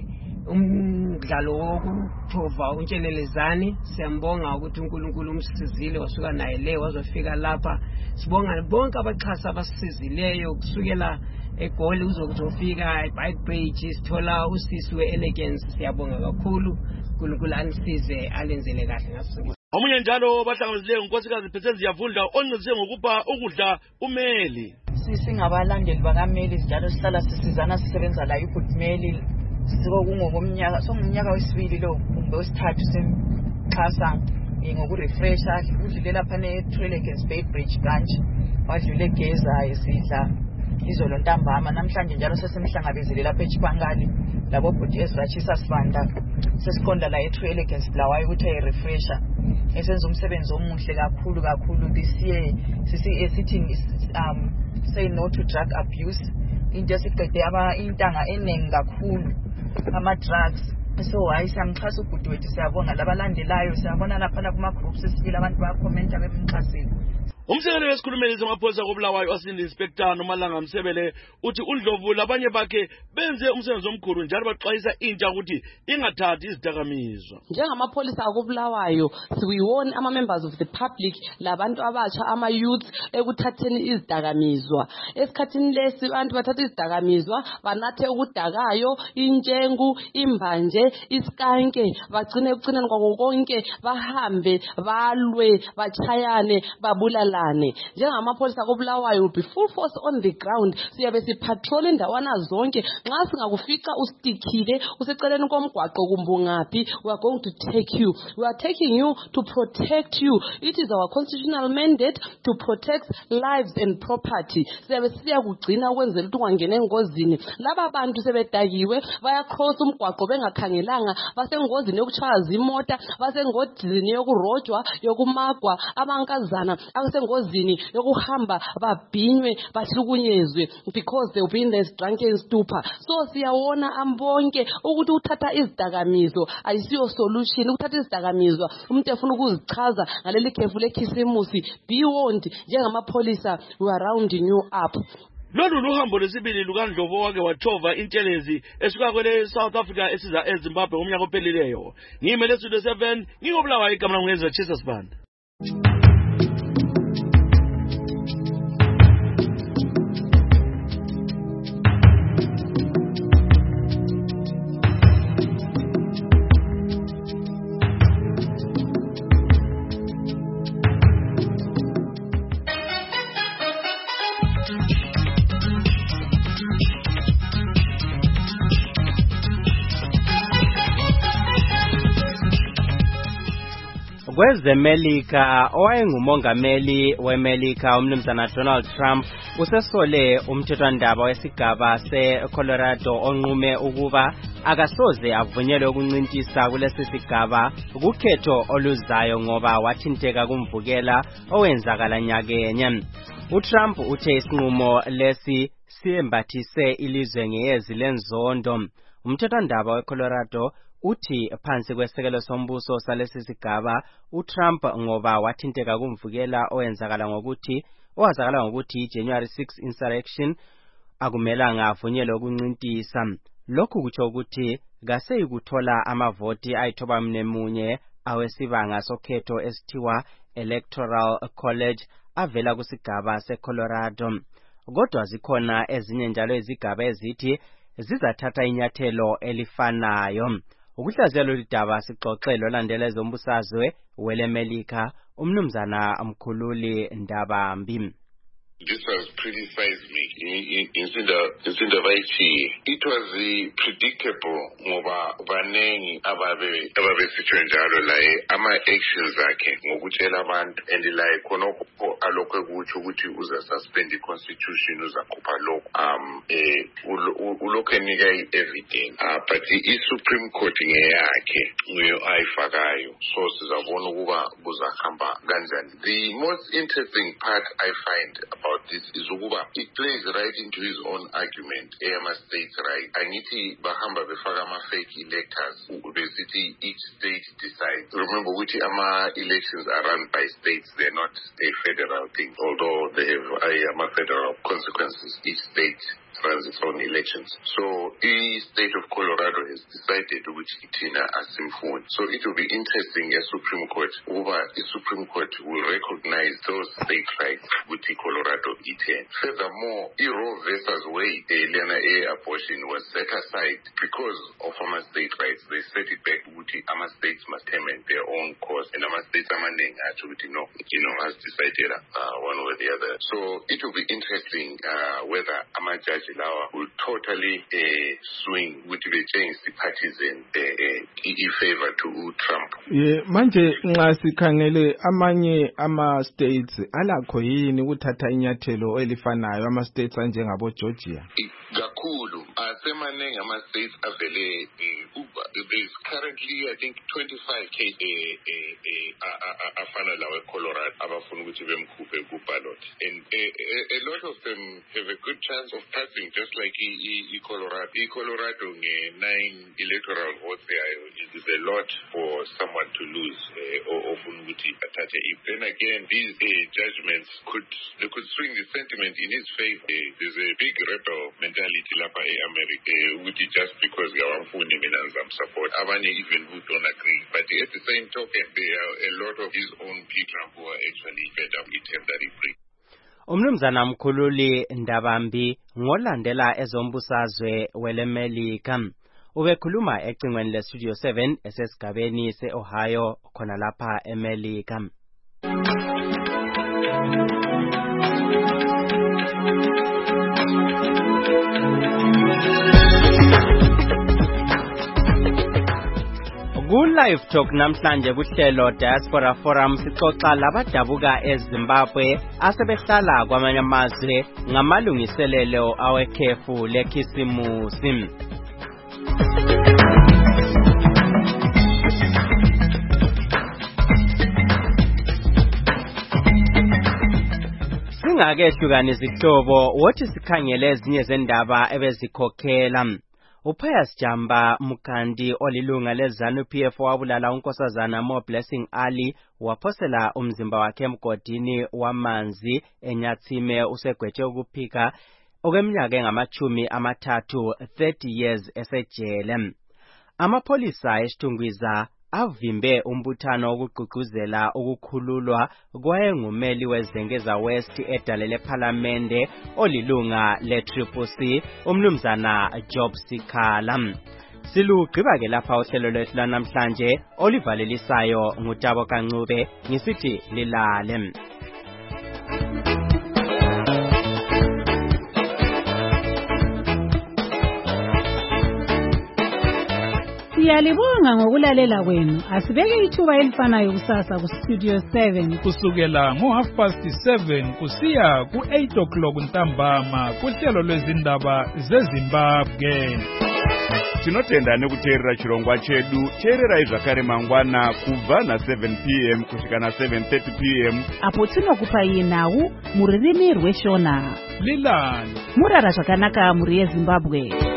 umdlalo wokuchova untshelelezane. Siyambonga ukuthi uNkulunkulu umsizile wasuka naye le wazofika lapha. Sibonga bonke abaxhasa abasizileyo kusukela eGoli uzokuzofika eBeitbridge sithola usisi weElegance. Siyabonga kakhulu, uNkulunkulu anisize alenzele kahle ngasuku. Omunye njalo bahlangabezile unkosikazi Phetshenzi Yavunda oncedise ngokupha ukudla uMeli. Sisingabalandeli bakaMeli njalo sihlala sisizana sisebenza la iFoodMeli. Sokungomnyaka songumnyaka wesibili lo kumbe wesithathu semxhasa ngokurefresha udlule lapha neTrellegens Beitbridge branch, wadlule Geza esidla izolo ntambama. Namhlanje njalo sesimhlangabezile lapha eChipangali labo bhuti Ezra Chisasvanda sesikhonda la eTrellegens Bulawayo ukuthi ayirefresha esenza umsebenzi omuhle kakhulu kakhulu. This year sisi sitting um say no to drug abuse, into esiqede aba intanga enengi kakhulu ama drugs. So hayi siyamxhasa ubhuti wethu, siyabonga labalandelayo, siyabona lapha kuma groups esibili abantu bayakhomenta bemxhasile. Umsekeli wesikhulumeli samapholisa koBulawayo Assistant Inspector Nomalanga Msebele uthi uNdlovu labanye bakhe benze umsebenzi omkhulu njalo baxwayisa intsha ukuthi ingathathi izidakamizwa. Njengamapholisa koBulawayo siwon ama members of the public labantu abatsha ama youth ekuthatheni izidakamizwa. Esikhathini lesi abantu bathatha izidakamizwa banathe ukudakayo, intshengu, imbanje, iskanke, bagcine ekucineni kwako konke bahambe balwe bachayane babulala. Njengamapholisa koBulawayo be full force on the ground, siyabe sipatrol indawana zonke. Nxa singakufica ustikhile useceleni komgwaqo kumbungaphi, we are going to take you, we are taking you to protect you. It is our constitutional mandate to protect lives and property. Siyabe siyakugcina ukwenzela ukuthi ungangena engozini. Laba bantu sebedakiwe baya cross umgwaqo bengakhangelanga, basengozini yokutshaya izimota, basengozini yokurojwa yokumagwa, abankazana akuse basengozini yokuhamba babhinywe bahlukunyezwe because they've been in this drunken stupor. So siyawona ambonke ukuthi uthatha izidakamizwa ayisiyo solution. Ukuthatha izidakamizwa umuntu efuna ukuzichaza ngaleli khefu lekhisimusi, be warned njengamapholisa, we are rounding you up. Lolu luhambo lesibili lukaNdlovu wake wathova intelezi esuka kwele South Africa esiza eZimbabwe ngomnyaka ophelileyo. Ngimele Studio seven ngingobulawa igama ngeza Jesus Band. Kwezemelika owayengumongameli weMelika umnumzana Donald Trump usesole umthethwandaba wesigaba seColorado onqume ukuba akasoze avunyelwe ukuncintisa kulesi sigaba kukhetho oluzayo ngoba wathinteka kumvukela owenzakala nyakenye. uTrump uthe isinqumo lesi siyembathise ilizwe ngeyezi lenzondo. Umthethwandaba weColorado uthi phansi kwesekelo sombuso salesi sigaba uTrump ngoba wathinteka kumvukela owenzakala ngokuthi owazakala ngokuthi January sixth insurrection akumelanga avunyelwe ukuncintisa. Lokhu kutsho ukuthi kase ukuthola amavoti ayithoba mnemunye awesibanga sokhetho esithiwa Electoral College avela kusigaba seColorado. Kodwa zikhona ezinye njalo izigaba ezithi zizathatha inyathelo elifanayo. Ukuhlaziya lolu daba sixoxelo landela ezombusazwe weleMelika umnumzana Mkhululi Ndabambi. This has criticized me in Sindavaichi. It was uh, predictable ngoba banengi ababe ababe sitshwenjalo la ama actions akhe ngokutshela abantu and like khonokho alokho ukuthi ukuthi uza suspend the constitution uzakhupha lokho um eh ulokho enika evidence uh, but the Supreme Court ngeyakhe ngiyo ayifakayo so sizabona ukuba kuzahamba kanjani. The most interesting part I find about this is ukuba it plays right into his own argument ema states right. Angithi bahamba befaka ama fake electors besithi each state decides. Remember ukuthi ama elections are run by states, they're not a federal thing, although they have ama federal consequences. Each state runs its own elections. So the state of Colorado has decided which itina asimfuni. So it will be interesting as Supreme Court over the Supreme Court will recognize those state rights with the Colorado E ten. Furthermore, the Roe versus Wade Elena A abortion was set aside because of our state rights. They set it back with our states must determine their own course and our states amending actually you know you know has decided uh, one or the other. So it will be interesting uh, whether our judge Lawa will totally uh, swing with the change the partisan uh, uh, in favor to Trump. Yeah, manje nxa sikhangele amanye ama states alakho yini ukuthatha inyathelo elifanayo ama states anjengabo Georgia. Kakhulu asemanengi ama states avele there's currently I think twenty-five cases afana lawe Colorado abafuna ukuthi bemkhuphe ku ballot and a lot of them have a good chance of passing just like i Colorado. I Colorado nine electoral votes there is a lot for someone to lose or often ukuthi athathe. If then again these judgments could they could swing the sentiment in his favor. There's a big rebel mentality lapha eAmerica ukuthi just because ngawamfundi mina ngizamsupport abanye even who don't agree, but at the same token there are a lot of his own people who are actually fed up with him that he brings. Umnumzana Mkhululi Ndabambi ngolandela ezombusazwe weleMelika ubekhuluma ecingweni le Studio seven esesigabeni seOhio khona lapha eMelika. Ku live talk namhlanje kuhlelo Diaspora Forum sixoxa labadabuka eZimbabwe asebehlala kwamanye amazwe ngamalungiselelo awekhefu lekhisimusi. Singakehluka nezihlobo wothi sikhangele ezinye zendaba ebezikhokhela. Upius Jamba Mukandi olilunga leZANU P F wabulala unkosazana Mo Blessing Ali waphosela umzimba wakhe emgodini wamanzi eNyathime usegwetshe ukuphika okweminyaka engamachumi amathathu thirty years esejele. Amapolisa eStungwiza avimbe umbuthano wokugqugquzela ukukhululwa kwayengumeli weZengeza West edalele parliamente olilunga le-Triple C umnumzana Job Sikhala. Silugqiba ke lapha uhlelo lwethu lanamhlanje olivalelisayo ngutabo Kancube ngisithi lilale. Siyalibonga ngokulalela kwenu. Asibeke ithuba elifanayo kusasa ku Studio seven kusukela ngo half past seven kusiya ku eight o'clock ntambama kuhlelo lwezindaba zeZimbabwe. Tinotenda nekuteerera chirongwa chedu. Teererai zvakare mangwana kubva na seven p m kusvika na seven thirty p m apo tinokupai nhau muririmi rweshona. Lilani Murara zvakanaka muri yeZimbabwe.